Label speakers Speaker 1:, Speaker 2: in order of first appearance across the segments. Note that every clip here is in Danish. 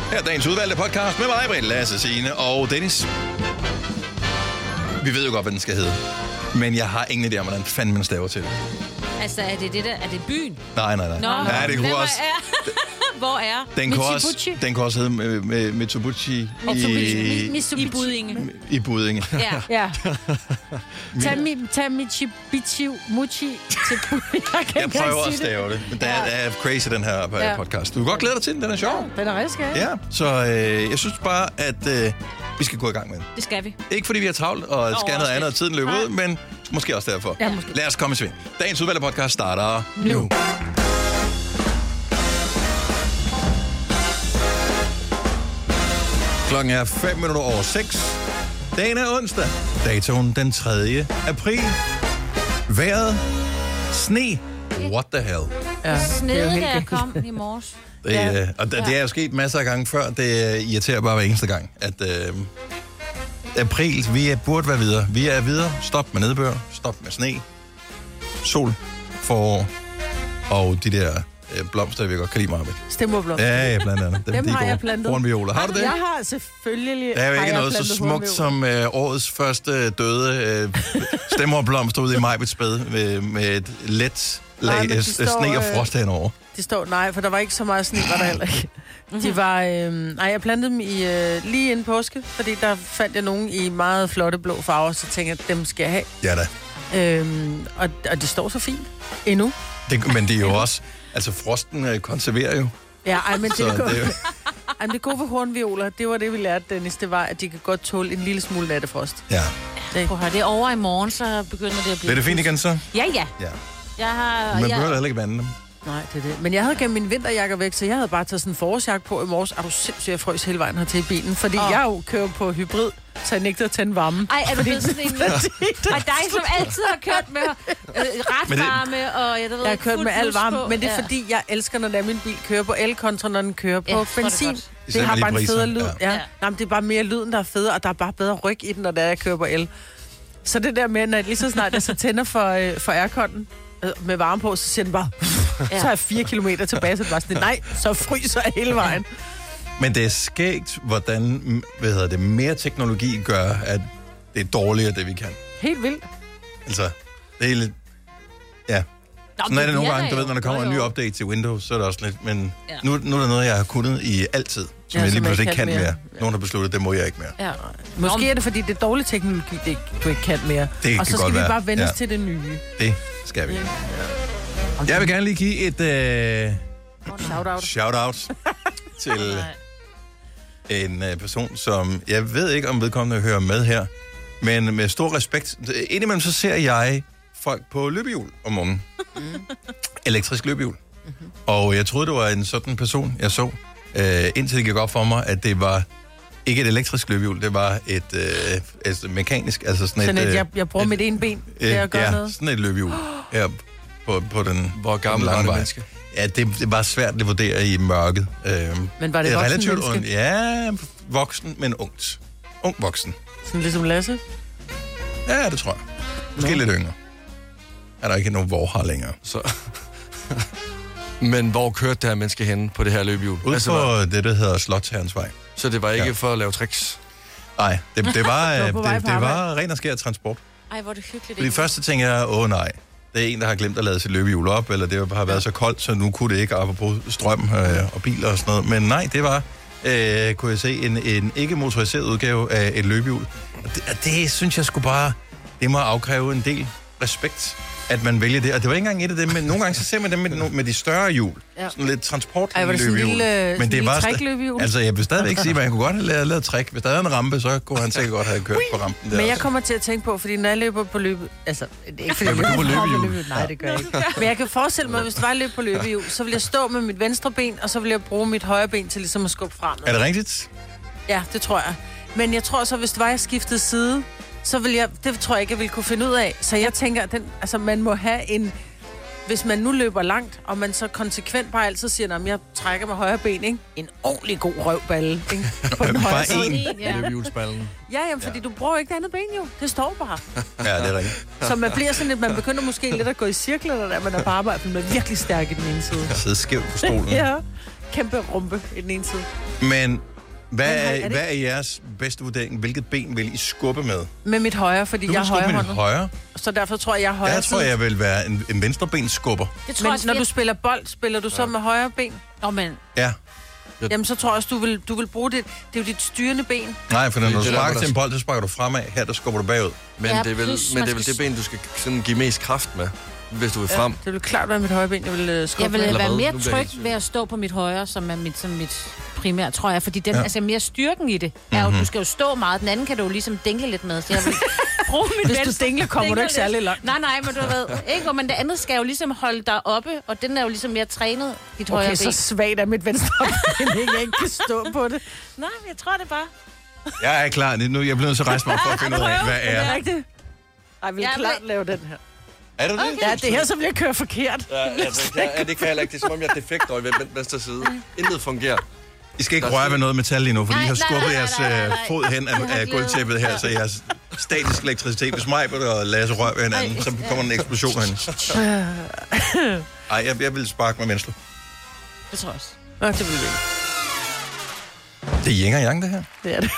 Speaker 1: Her er dagens udvalgte podcast med mig, Britt, Lasse, Signe og Dennis. Vi ved jo godt, hvad den skal hedde. Men jeg har ingen idé om, hvordan fanden man staver til det.
Speaker 2: Altså, er det byen?
Speaker 1: Nej.
Speaker 2: Nå,
Speaker 1: ja, det kunne også...
Speaker 2: Hvor er?
Speaker 1: Den kan også hedde med Mitsubishi
Speaker 2: i Buddinge.
Speaker 1: I Buddinge.
Speaker 3: Ja. Tag Mitsubishi Muchi til Buddinge.
Speaker 1: Jeg prøver at stave det, men der er crazy, den her podcast. Du kan godt glæde dig til den, den er sjov.
Speaker 3: Ja, den er rigtig skæg.
Speaker 1: Ja, så jeg synes bare, at vi skal gå i gang med den.
Speaker 2: Det skal vi.
Speaker 1: Ikke fordi vi har travlt og skal noget andet, og tiden løber ud, men måske også derfor.
Speaker 3: Ja, måske.
Speaker 1: Lad os komme i sving. Dagens udvalgte podcast starter nu. Klokken er 6:05. Dagen er onsdag. Datoen den 3. april. Vejret. Sne. What the hell?
Speaker 3: Ja,
Speaker 2: Snede, da jeg kom i morges.
Speaker 1: Det er jo sket masser af gange før. Det irriterer bare hver eneste gang, at april, burde være videre. Vi er videre. Stop med nedbør. Stop med sne. Sol. Forår. Og de der blomster, vi godt kan lide meget med.
Speaker 3: Stemmerblomster.
Speaker 1: Ja, blandt andet.
Speaker 3: Dem har jeg plantet.
Speaker 1: Hornvioler. Har du det?
Speaker 3: Jeg har selvfølgelig.
Speaker 1: Der er jo ikke noget så smukt som årets første døde stemmerblomster ude i Majbets spæd med et let lag sne og frost henover.
Speaker 3: De står, nej, for der var ikke så meget sne, var der heller ikke. De var, jeg plantede dem lige inden påske, fordi der fandt jeg nogle i meget flotte blå farver, så tænkte jeg, dem skal jeg have.
Speaker 1: Ja da.
Speaker 3: Og det står så fint endnu.
Speaker 1: Men det er jo også, altså frosten konserverer jo.
Speaker 3: Ja, men det gode ved hornvioler, det var det, vi lærte, Dennis, det var, at de kan godt tåle en lille smule nattefrost.
Speaker 1: Ja.
Speaker 2: Det er over i morgen, så begynder det at blive...
Speaker 1: Er det fint igen så?
Speaker 2: Ja.
Speaker 1: Man behøver heller ikke vande dem.
Speaker 3: Nej, det er det. Men jeg havde gemt min vinterjakker væk, så jeg havde bare taget sådan en forårsjakke på i morges. Er du sindssygt, jeg frøs hele vejen hertil i bilen, fordi jeg jo kører på hybrid, så jeg nægter at tænde varmen.
Speaker 2: Ej, er du blevet sådan en... Og dig, som altid har kørt med ret varme, og jeg ved...
Speaker 3: Jeg har kørt med al varme, men det er fordi, jeg elsker, når min bil kører på el, kontra når den kører på benzin. Det har bare en federe lyd. Ja. Nej, men det er bare mere lyden, der er federe, og der er bare bedre ryg i den, når jeg kører på el. Så det der med, når lige så snart jeg så tænder for airconen med varme på, så siger den bare... Så er jeg 4 kilometer tilbage, så det var sådan, nej, så fryser jeg hele vejen.
Speaker 1: Men det er skægt, hvordan mere teknologi gør, at det er dårligere, det vi kan.
Speaker 3: Helt vildt.
Speaker 1: Altså, det er lidt... Ja. Sådan er det nogle gange, du ved, når der kommer en ny update til Windows, så er det også lidt... Men nu er der noget, jeg har kunnet i altid, som jeg lige pludselig ikke kan mere. Nogen har besluttet, det må jeg ikke mere.
Speaker 3: Ja. Måske er det, fordi det er dårlig teknologi, du ikke kan mere.
Speaker 1: Det
Speaker 3: og så skal vi bare vende til det nye.
Speaker 1: Det skal vi. Ja. Jeg vil gerne lige give et shout-out til en person, som jeg ved ikke, om vedkommende hører med her, men med stor respekt. Indimellem så ser jeg folk på løbehjul om morgenen. Elektrisk løbehjul. Og jeg troede, det var en sådan person, jeg så, indtil det gik op for mig, at det var ikke et elektrisk løbehjul, det var et mekanisk, altså sådan et...
Speaker 3: Jeg bruger mit ene ben til at gøre noget.
Speaker 1: Sådan et løbehjul her på den.
Speaker 4: Hvor gammel var det menneske?
Speaker 1: Ja, det var svært at vurdere i mørket.
Speaker 3: Men var det voksen
Speaker 1: relativt
Speaker 3: menneske?
Speaker 1: Ja, voksen, men ungt. Ung voksen.
Speaker 3: Sådan ligesom Lasse?
Speaker 1: Ja, det tror jeg. Måske lidt yngre. Er der ikke nogen vorhar længere.
Speaker 4: Så. Men hvor kørte det her menneske hen på det her løbehjul?
Speaker 1: Ud på det, der hedder Slotsherrensvej.
Speaker 4: Så det var ikke for at lave tricks?
Speaker 1: Nej, det var ren og skær transport.
Speaker 2: Ej, hvor er det hyggeligt.
Speaker 1: Fordi først så tænker jeg, nej, det er en, der har glemt at lade sit løbehjul op, eller det har været så koldt, så nu kunne det ikke apropos strøm og biler og sådan noget. Men nej, det var, kunne jeg se, en ikke-motoriseret udgave af et løbehjul. Og det synes jeg skulle bare, det må afkræve en del respekt, at man vælger det. Og det var ikke engang et af dem, men nogle gange så ser man dem med de større hjul. Ja. Sådan lidt transportløbehjul.
Speaker 3: Men det var trækløbehjul.
Speaker 1: Altså, jeg vil stadigvæk ikke sige, at man kunne godt have lavet træk. Hvis der havde en rampe, så kunne han sikkert godt have kørt på rampen der.
Speaker 3: Men jeg kommer til at tænke på, fordi når jeg løber på løbehjul... Altså, det er ikke fordi,
Speaker 1: jeg løber på løbehjul.
Speaker 3: Nej, det gør jeg ikke. Men jeg kan forestille mig, at hvis det var løb på løbehjul, så vil jeg stå med mit venstre ben, og så vil jeg bruge mit højre ben til ligesom at skubbe fremad.
Speaker 1: Er det rigtigt?
Speaker 3: Ja, det tror jeg. Men jeg tror så, hvis det var, jeg skiftede side, så vil jeg, det tror jeg ikke, jeg ville kunne finde ud af. Så jeg tænker, man må have en... Hvis man nu løber langt, og man så konsekvent bare altid siger, at jeg trækker med højre ben, ikke? En ordentlig god røvballe, ikke? På den højre side.
Speaker 4: Løbehjulsballen.
Speaker 3: Ja, jamen, fordi du bruger ikke det andet ben, jo. Det står bare.
Speaker 1: Ja, det er rigtigt.
Speaker 3: Så man bliver sådan lidt, man begynder måske lidt at gå i cirkler, der man er på arbejde, for man er virkelig stærk i den ene side.
Speaker 1: Sidde skævt på stolen.
Speaker 3: Ja, kæmpe rumpe i den ene side.
Speaker 1: Men hvad er jeres bedste vurdering? Hvilket ben vil I skubbe med?
Speaker 3: Med mit højre, fordi jeg er højrehåndet.
Speaker 1: Højre?
Speaker 3: Så derfor tror jeg er højre.
Speaker 1: Jeg tror, jeg vil være en venstrebensskubber.
Speaker 3: Men når du spiller bold, spiller du så med højre ben?
Speaker 1: Ja.
Speaker 3: Jamen, så tror jeg også, du vil bruge det. Det er jo dit styrende ben.
Speaker 1: Nej, for når du sparker til en bold, så sparker du fremad. Her, der skubber du bagud.
Speaker 4: Men det er vel det ben, du skal sådan give mest kraft med, hvis du vil frem.
Speaker 3: Det vil klart være mit højre ben, jeg vil skubbe.
Speaker 2: Jeg vil være mere tryg ved at stå på mit højre, som er mit primært, tror jeg. Fordi den, altså mere styrken i det er jo, du skal jo stå meget. Den anden kan du jo ligesom dingle lidt med. Så jeg vil bruge mit
Speaker 3: hvis du dingler, kommer du ikke særlig langt.
Speaker 2: Nej, men du ved, ikke? Men det andet skal jo ligesom holde dig oppe, og den er jo ligesom mere trænet, dit højre ben.
Speaker 3: Okay, så svagt er mit venstre ben, jeg ikke kan stå på det.
Speaker 2: Nej, jeg tror det bare.
Speaker 1: Jeg er klar. Nu jeg bliver nødt til at rejse mig for at finde ud af, hvad er.
Speaker 3: Det er rigtigt. Ej, vi vil klart lave den her.
Speaker 1: Er du det?
Speaker 3: Okay. Ja, det her, så bliver jeg kørt forkert.
Speaker 4: Ja, det kan jeg heller ikke. Det er som om, jeg er defekt over i venstre side. Intet fungerer.
Speaker 1: I skal ikke røre ved noget metal lige nu, fordi I har skubbet jeres fod hen af gulvtæppet her, så jeres statisk elektricitet, hvis mig og Lasse rør ved hinanden, så kommer en eksplosion herinde. Ej, jeg vil sparke med venstre.
Speaker 2: Det tror jeg også.
Speaker 3: Nå, det vil vi ikke.
Speaker 1: Det er yin og yang, det her.
Speaker 3: Det er det.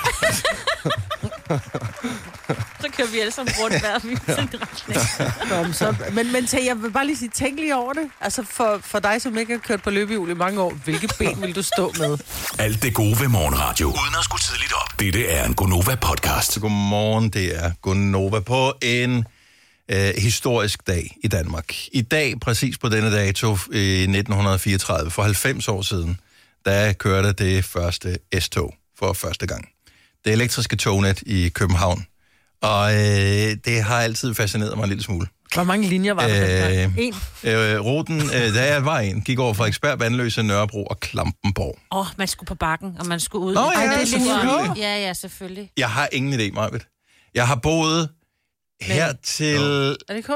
Speaker 2: Så kører vi alle sammen rundt hver
Speaker 3: men jeg vil bare lige sige, tænk lige over det. Altså for dig, som ikke har kørt på løbehjul i mange år, hvilke ben vil du stå med?
Speaker 5: Alt det gode ved morgenradio, uden at skulle tidligt op. Dette er en Gonova-podcast.
Speaker 1: Godmorgen, det er Gonova på en historisk dag i Danmark. I dag, præcis på denne dato i 1934, for 90 år siden, der kørte det første S-tog for første gang. Det elektriske tognet i København. Og det har altid fascineret mig en lille smule.
Speaker 3: Hvor mange linjer var der? En?
Speaker 1: Ruten, der jeg var en, gik over Frederiksberg, Vandløse, Nørrebro og Klampenborg.
Speaker 2: Man skulle på bakken, og man skulle ud.
Speaker 1: Nå, ja,
Speaker 2: selvfølgelig. Ja, selvfølgelig.
Speaker 1: Jeg har ingen idé, Marvitt. Jeg har boet her til...
Speaker 3: Er det K?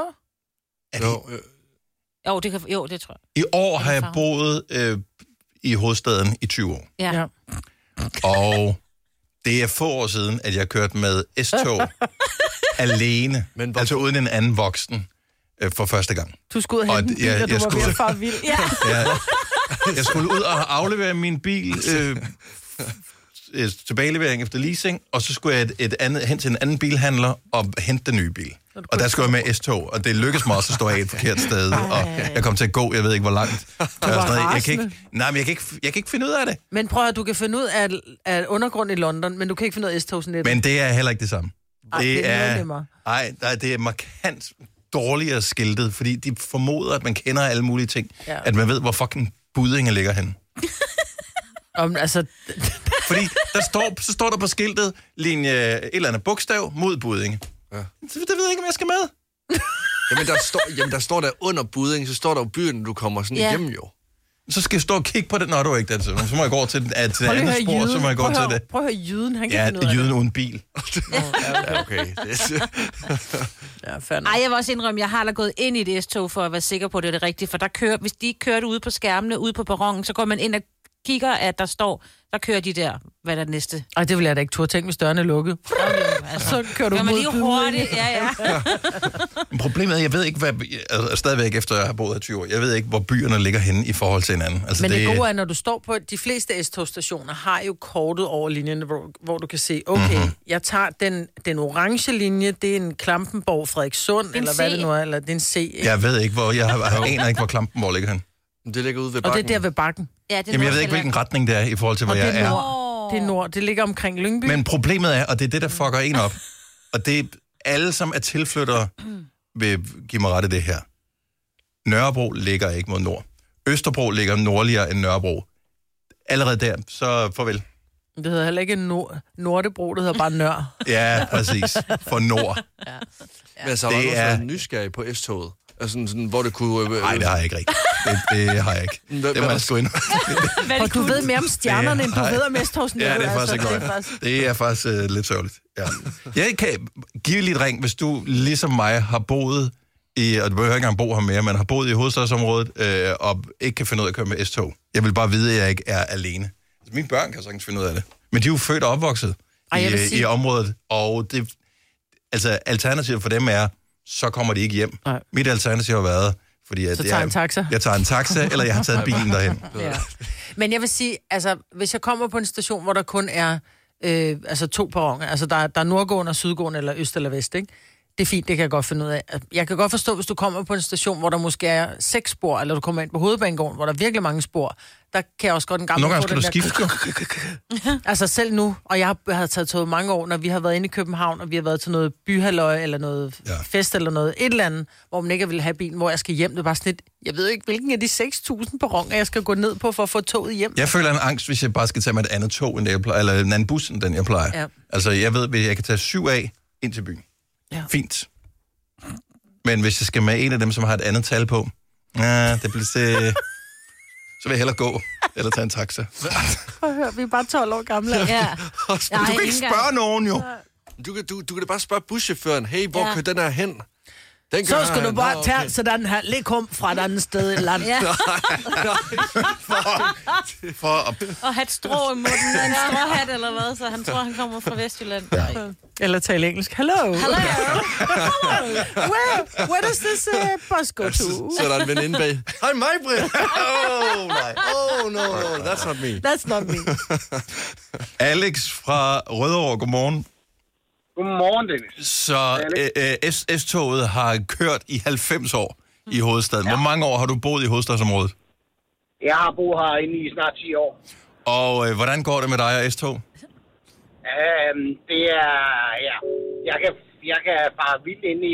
Speaker 2: Jo, det tror jeg.
Speaker 1: I år har jeg boet i hovedstaden i 20 år.
Speaker 2: Ja.
Speaker 1: Og det er få år siden, at jeg kørte med S-tog alene, altså uden en anden voksen, for første gang.
Speaker 3: Du skulle ud og hente en bil, og du var ved at fare vild.
Speaker 1: Jeg skulle ud og aflevere min bil, tilbagelevering efter leasing, og så skulle jeg hen til en anden bilhandler og hente den nye bil. Og der skulle jeg med S-tog, og det lykkedes mig også at stå af et forkert sted, og jeg kom til at gå, jeg ved ikke hvor langt. Jeg kan ikke finde ud af det.
Speaker 3: Men prøv at du kan finde ud af undergrund i London, men du kan ikke finde ud af S-togsnettet.
Speaker 1: Men det er heller ikke det samme.
Speaker 3: Det
Speaker 1: er markant dårligere skiltet, fordi de formoder, at man kender alle mulige ting. Ja. At man ved, hvor fucking Buddinge ligger henne. Fordi så står der på skiltet linje et eller andet bogstav mod Buddinge. Ja. Så det ved jeg ikke, om jeg skal med.
Speaker 4: der står der under Buddinge, så står der jo byen, du kommer sådan igennem jo.
Speaker 1: Så skal jeg stå og kigge på det, når du ikke det. Så må jeg gå over til det andet spor, så må jeg gå til det.
Speaker 3: Prøv at høre jyden, han kan finde ud af
Speaker 1: jyden uden bil.
Speaker 4: Ja, okay.
Speaker 2: Jeg vil også indrømme, jeg har da gået ind i et S-tog for at være sikker på, at det er det rigtige. For hvis de ikke kørte ude på skærmene, ude på perronen, så går man ind og kigger, at der kører de der, hvad er det næste?
Speaker 3: Ej, det vil jeg da ikke turde tænke, hvis dørene er lukket. Så kører du mod
Speaker 2: lige hurtigt, ja.
Speaker 1: Problemet er, jeg ved ikke, stadigvæk efter jeg har boet her 20 år, jeg ved ikke, hvor byerne ligger henne i forhold til hinanden. Altså,
Speaker 3: men det gode er, når du står på, de fleste S-togstationer har jo kortet over linjerne, hvor du kan se, okay, jeg tager den orange linje, det er en Klampenborg, Frederikssund, eller hvad det nu er, eller det er en C. Ikke?
Speaker 1: Jeg ved ikke, jeg aner ikke, hvor Klampenborg ligger henne.
Speaker 4: Det ligger ude ved bakken.
Speaker 3: Og det er der ved bakken.
Speaker 2: Ja,
Speaker 1: jamen, jeg ved ikke, hvilken retning det er i forhold til, hvor jeg er.
Speaker 3: Det er nord. Det ligger omkring Lyngby.
Speaker 1: Men problemet er, og det er det, der fucker en op, og det er alle, som er tilflyttere, vil give mig ret i det her. Nørrebro ligger ikke mod nord. Østerbro ligger nordligere end Nørrebro. Allerede der, så farvel.
Speaker 3: Det hedder heller ikke Nordebro, det hedder bare Nør.
Speaker 1: Ja, præcis. For nord.
Speaker 4: Ja. Men så har du også været nysgerrig på S-toget. Altså sådan, hvor det kunne...
Speaker 1: Nej, det har jeg ikke rigtigt. Det har jeg ikke. Det må jeg sgu ind.
Speaker 3: Og du ved mere om stjernerne, end du ved om S-togsnettet.
Speaker 1: Ja, det er faktisk ikke noget. Det er faktisk lidt sørgeligt. Ja. Jeg kan give lige et ring, hvis du ligesom mig har boet i, og du behøver ikke engang bo her mere, men har boet i hovedstadsområdet og ikke kan finde ud af at køre med S-tog. Jeg vil bare vide, at jeg ikke er alene. Altså, mine børn kan sagtens finde ud af det. Men de er jo født og opvokset i området, og alternativet for dem er, så kommer de ikke hjem. Mit alternativ har været, Fordi at
Speaker 3: så tager en taxa.
Speaker 1: Jeg tager en taxa, eller jeg har taget bilen derhen.
Speaker 3: Ja. Men jeg vil sige, altså, hvis jeg kommer på en station, hvor der kun er 2 perroner, altså der er nordgående og sydgående, eller øst eller vest, ikke? Det er fint, det kan jeg godt finde ud af. Jeg kan godt forstå, hvis du kommer på en station, hvor der måske er 6 spor, eller du kommer ind på Hovedbanegården, hvor der er virkelig mange spor, der kan jeg også godt en gang...
Speaker 1: Nogle gange skal du skifte.
Speaker 3: Altså selv nu, og jeg har taget toget mange år, når vi har været inde i København, og vi har været til noget byhalløj, eller noget fest, eller noget et eller andet, hvor man ikke vil have bilen, hvor jeg skal hjem. Det er bare sådan lidt, jeg ved ikke, hvilken af de 6.000 perroner, jeg skal gå ned på, for at få toget hjem.
Speaker 1: Jeg føler en angst, hvis jeg bare skal tage med et andet tog, end det jeg plejer, eller en anden bus, end den jeg plejer. Ja. Altså, jeg ved, at jeg kan tage 7 af ind til byen. Ja. Fint. Men hvis jeg skal med en af dem, som har et andet tal på, det bliver så vil jeg hellere gå, eller tage en taxa.
Speaker 3: Prøv at høre, vi er bare 12 år gamle.
Speaker 2: Ja.
Speaker 1: Du kan ikke spørge nogen, jo.
Speaker 4: Du kan da bare spørge buschaufføren, hey, hvor kører den her hen?
Speaker 3: Så skal du bare tage sådan her, læg kom fra et andet sted i landet. Ja.
Speaker 2: Og have et strå i munden, en stråhat eller hvad, så han tror, han kommer fra Vestjylland. Ja.
Speaker 3: Eller tale engelsk. Hello. Where does this bus go to?
Speaker 4: Så er der en veninde bag. Hej, mig, Britt. Oh, no, that's not me.
Speaker 3: That's not me.
Speaker 1: Alex fra Rødovre, godmorgen.
Speaker 6: Godmorgen, Dennis.
Speaker 1: Så S-toget har kørt i 90 år i hovedstaden. Hvor mange år har du boet i hovedstadsområdet?
Speaker 6: Jeg har boet herinde i snart 10 år.
Speaker 1: Og hvordan går det med dig og S-tog?
Speaker 6: Det er, jeg kan fare vildt ind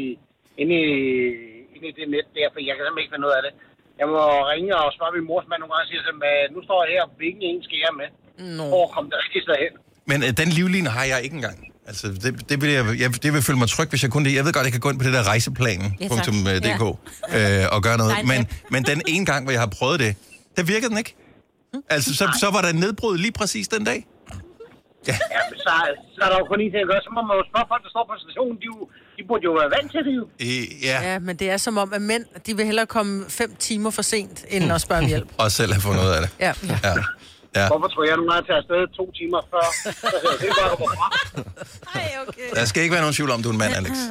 Speaker 6: i det net der, for jeg kan simpelthen ikke finde ud af det. Jeg må ringe og spørge min mors mand nogle gange og sige, at nu står jeg her, hvilken en skal jeg med? For at komme det rigtige sted hen. Men
Speaker 1: den livline har jeg ikke engang. Altså, det vil føle mig tryg, hvis jeg kunne det. Jeg ved godt, jeg kan gå ind på det der rejseplanen.dk og gøre noget. Men den ene gang, hvor jeg har prøvet det, der virkede den ikke. Altså, så var der nedbrud lige præcis den dag.
Speaker 6: Ja, så er der jo kun en ting at gøre. Så må man jo spørge folk, der står på stationen. De burde jo være vant til det jo.
Speaker 3: Ja, men det er som om, at mænd, de vil hellere komme 5 timer for sent, end at spørge om hjælp.
Speaker 1: Og selv have fundet ud af det.
Speaker 3: Ja.
Speaker 1: Ja.
Speaker 6: Hvorfor tror jeg, at tage afsted 2 timer før? Det er bare fra.
Speaker 3: Okay.
Speaker 1: Der skal ikke være nogen tvivl om, du er en mand, Alex.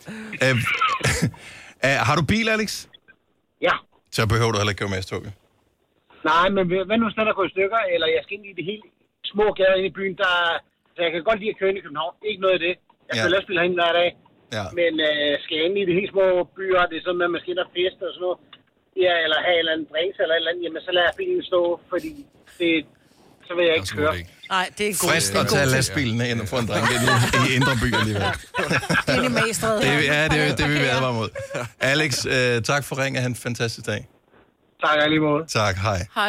Speaker 1: Har du bil, Alex?
Speaker 6: Ja.
Speaker 1: Så behøver du heller ikke køre med S-toget.
Speaker 6: Nej, men hvad nu stedet der går i stykker, eller jeg skal ind i det helt små gader inde i byen, så jeg kan godt lide at køre ind i København. Ikke noget af det. Jeg skal lastbil herinde hver dag. Ja. Men skal jeg ind i de helt små byer, det er sådan med, at man skal ind og feste og sådan noget, eller have en eller anden drinks eller et eller andet, jamen så lader jeg bilen stå, fordi så vil jeg ikke køre.
Speaker 3: Nej, det er en god.
Speaker 1: Frist at tage lastbilen ind og få en drink i indre by alligevel.
Speaker 3: Det er Magstræde.
Speaker 1: Det vil vi advare mod. Alex, tak for ringen. Ha' en fantastisk dag.
Speaker 6: Tak, lige måde.
Speaker 1: Tak, hej.
Speaker 3: Hej.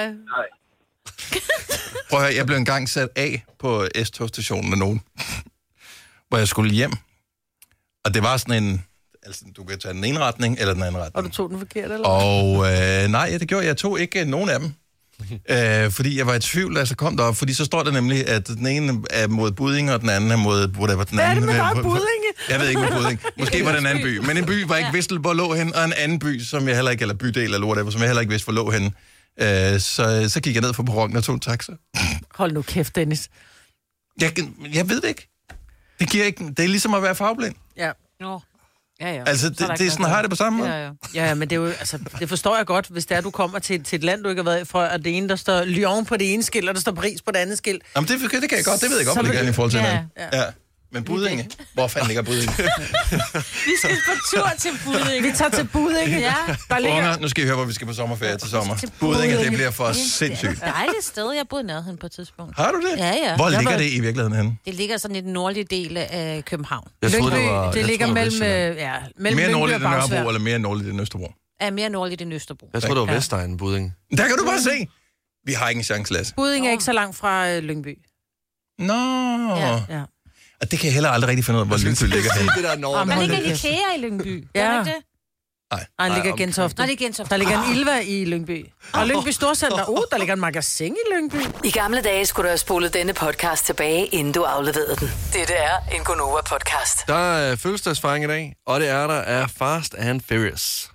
Speaker 1: Prøv at høre, jeg blev engang sat af på S-togstationen med nogen, hvor jeg skulle hjem. Og det var sådan en... Altså, du kan tage den ene retning, eller den anden retning.
Speaker 3: Og du tog den forkert, eller?
Speaker 1: Og nej, det gjorde jeg. Jeg tog ikke nogen af dem. Fordi jeg var i tvivl, altså kom derop. Fordi så står der nemlig, at den ene er mod Buddinge, og den anden er mod... Whatever, den
Speaker 3: hvad er det
Speaker 1: anden,
Speaker 3: med dig, Buddinge?
Speaker 1: Jeg ved ikke med Buddinge. Måske var det en anden by. Men en by var ikke vidst, hvor lå hen, og en anden by, som jeg heller ikke... Eller bydel, eller whatever, som jeg heller ikke vidste, hvor lå hen. Så gik jeg ned fra perronen og tog en taxa.
Speaker 3: Hold nu kæft, Dennis.
Speaker 1: Jeg ved det ikke. Det giver ikke... Det er ligesom at være farveblind.
Speaker 3: Ja.
Speaker 2: Ja.
Speaker 1: Altså, det er sådan, har det på samme måde.
Speaker 3: Ja, men det er jo, altså, det forstår jeg godt, hvis det er, du kommer til et land, du ikke har været fra, og det ene, der står Lyon på det ene skilt, og der står Paris på det andet skilt.
Speaker 1: Jamen, det kan jeg godt. Det ved jeg godt, hvor det ligger i forhold til hinanden. Ja. Men Buddinge? Hvor fanden ligger Buddinge?
Speaker 2: Vi skal på tur til Buddinge.
Speaker 3: Vi tager til Buddinge. Ja.
Speaker 1: Der ligger... Nu skal I høre, hvor vi skal på sommerferie til sommer. Buddinge, det bliver for sindssygt.
Speaker 2: Det er et dejligt sted. Jeg boede nærheden på et tidspunkt.
Speaker 1: Har du det?
Speaker 2: Ja.
Speaker 1: Hvor ligger det i virkeligheden henne?
Speaker 2: Det ligger sådan i den nordlige del af København.
Speaker 3: Det ligger mellem
Speaker 1: mere nordligt end Nørrebro, eller mere nordligt end Østerbro?
Speaker 2: Ja, mere nordligt end Østerbro.
Speaker 4: Jeg tror, det var Vestegnen, Buddinge.
Speaker 1: Der kan du bare se. Vi har ikke en chance, Lasse.
Speaker 3: Buddinge er ikke så langt fra Lyngby.
Speaker 1: Nå.
Speaker 3: Ja.
Speaker 1: Og det kan jeg heller aldrig rigtig finde ud af, hvor Lyngby ligger hen.
Speaker 2: Der ligger en IKEA i Lyngby.
Speaker 3: Ja.
Speaker 2: Er det ikke det?
Speaker 1: Nej,
Speaker 2: han
Speaker 3: ligger i Gentofte.
Speaker 2: Nej, det er Gentofte.
Speaker 3: Der ligger en Ilva i Lyngby. Og Lyngby Storcenter. Der ligger en magasin i Lyngby.
Speaker 7: I gamle dage skulle du have spolet denne podcast tilbage, inden du afleverede den. Dette er en Gonova-podcast.
Speaker 4: Der er fødselsdagsfejring i dag, og det er der af Fast and Furious.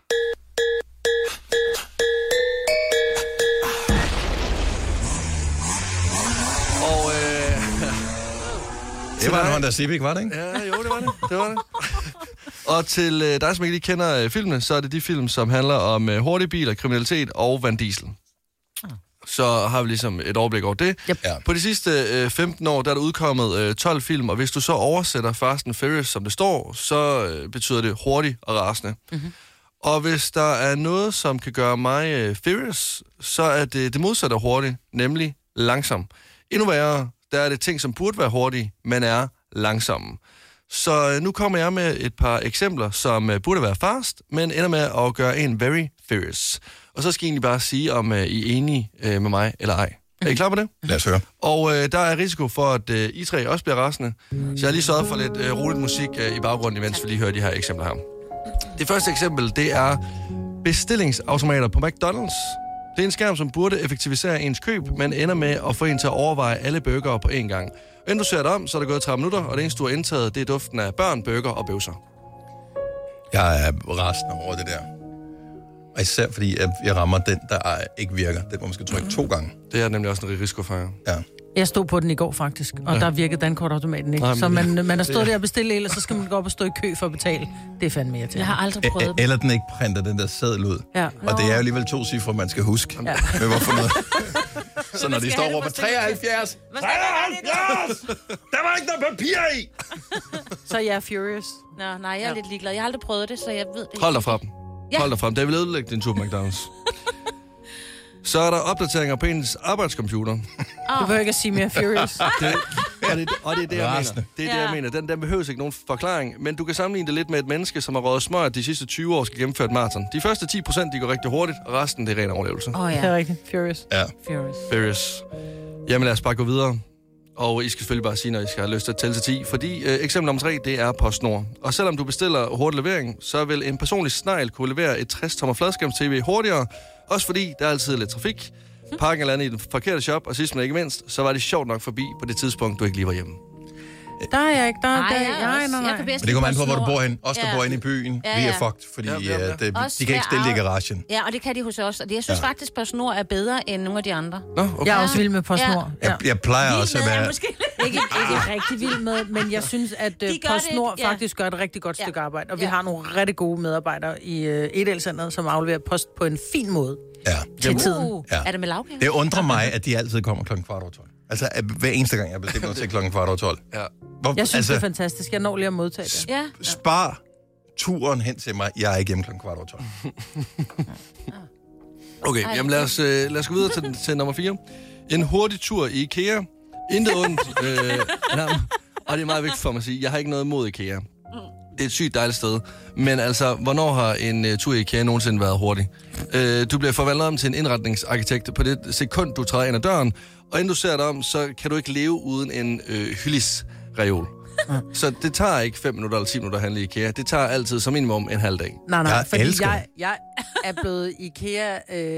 Speaker 4: Og
Speaker 1: det var en Honda Civic, var det ikke?
Speaker 4: Ja, jo, det var det. Og til dig, som ikke lige kender filmene, så er det de film, som handler om hurtige biler, kriminalitet og Van Diesel. Så har vi ligesom et overblik over det.
Speaker 3: Yep.
Speaker 4: Ja. På de sidste 15 år, der er der udkommet 12 film, og hvis du så oversætter Fast and Furious, som det står, så betyder det hurtig og rasende. Mm-hmm. Og hvis der er noget, som kan gøre mig furious, så er det modsatte af hurtigt, nemlig langsom. Endnu værre, der er det ting, som burde være hurtige, men er langsomme. Så nu kommer jeg med et par eksempler, som burde være fast, men ender med at gøre en very furious. Og så skal I egentlig bare sige, om I er enige med mig eller ej. Er I klar på det?
Speaker 1: Lad os høre.
Speaker 4: Og der er risiko for, at I tre også bliver rasende. Så jeg har lige sørget for lidt roligt musik i baggrunden, imens vi lige hører de her eksempler her. Det første eksempel, det er bestillingsautomater på McDonald's. Det er en skærm, som burde effektivisere ens køb, men ender med at få en til at overveje alle burgere på én gang. Inden du ser det om, så er der gået 30 minutter, og det eneste, du har indtaget, det er duften af børn, burger og bøvser.
Speaker 1: Jeg er rasende over det der. Og især fordi, at jeg rammer den, der ikke virker. Den, hvor man skal trykke 2 gange.
Speaker 4: Det er nemlig også en risiko for jer.
Speaker 1: Ja.
Speaker 3: Jeg stod på den i går faktisk, og der virkede dankortautomaten ikke. Så man har stået der og bestilt el, og så skal man gå op og stå i kø for at betale. Det er fandme irriterende.
Speaker 2: Jeg har aldrig prøvet
Speaker 1: Eller den ikke printer den der seddel ud.
Speaker 3: Ja.
Speaker 1: Og det er jo alligevel 2 cifre, man skal huske. Ja. Men hvorfor noget? Så når de står og råber 73! 73! Der var ikke noget papir i!
Speaker 3: Så jeg er furious.
Speaker 2: Nå, nej, jeg er lidt ligeglad. Jeg har aldrig prøvet det, så jeg ved det ikke.
Speaker 4: Hold dig fra dem. Ja. Hold dig fra dem. Det vil ødelægge din tur på McDonald's. Så er der opdateringer på ens arbejdscomputer.
Speaker 3: Du behøver ikke at sige mere furious.
Speaker 4: Og det er det, jeg mener. Det er det, jeg mener. Den behøver ikke nogen forklaring, men du kan sammenligne det lidt med et menneske, som har røget smør, at de sidste 20 år skal gennemføre et maraton. De første 10%, de går rigtig hurtigt, og resten, det er ren overlevelse.
Speaker 3: Ja. Det er rigtigt. Furious.
Speaker 1: Ja.
Speaker 4: Furious. Jamen lad os bare gå videre. Og I skal selvfølgelig bare sige, når I skal have lyst til at tælle til 10, fordi eksempel nummer 3, det er PostNord. Og selvom du bestiller hurtig levering, så vil en personlig snegl kunne levere et 60-tommer fladskærms-tv hurtigere, også fordi der er altid lidt trafik. Parken er landet i den forkerte shop, og sidst men ikke mindst, så var det sjovt nok forbi på det tidspunkt, du ikke lige var hjemme.
Speaker 3: Der er jeg ikke.
Speaker 2: Nej.
Speaker 1: Men det kommer an på, hvor du bor hen. Os, der bor inde i byen, vi er fucked, fordi de kan ikke stille det i garagen.
Speaker 2: Ja, og det kan de hos os. Og jeg synes faktisk, PostNord er bedre end nogle af de andre.
Speaker 4: Nå, okay.
Speaker 3: Jeg er også vild med PostNord.
Speaker 1: Ja. Jeg plejer også at være...
Speaker 3: Ikke rigtig vild med, men jeg synes, at PostNord faktisk gør et rigtig godt stykke arbejde. Og vi har nogle rigtig gode medarbejdere i Edel-centret, som afleverer post på en fin måde til tiden.
Speaker 2: Er det med lavkage?
Speaker 1: Det undrer mig, at de altid kommer 12:15. Altså, hver eneste gang, jeg bestiller noget til 12:15.
Speaker 4: Ja.
Speaker 3: Jeg synes, det er fantastisk. Jeg når lige at modtage det.
Speaker 2: Ja.
Speaker 1: Spar turen hen til mig. Jeg er ikke hjemme 12:15.
Speaker 4: Okay, jamen lad os gå videre til nummer 4. En hurtig tur i IKEA. Intet ondt. Og det er meget vigtigt for mig at sige, jeg har ikke noget imod IKEA. Det er et sygt dejligt sted. Men altså, hvornår har en tur i IKEA nogensinde været hurtig? Du bliver forvandlet om til en indretningsarkitekt på det sekund, du træder ind ad døren. Og inden du ser dig om, så kan du ikke leve uden en hyllis-reol. Så det tager ikke 5 minutter eller 10 minutter at handle i IKEA. Det tager altid som minimum en halv dag.
Speaker 3: Nej, fordi jeg er blevet IKEA...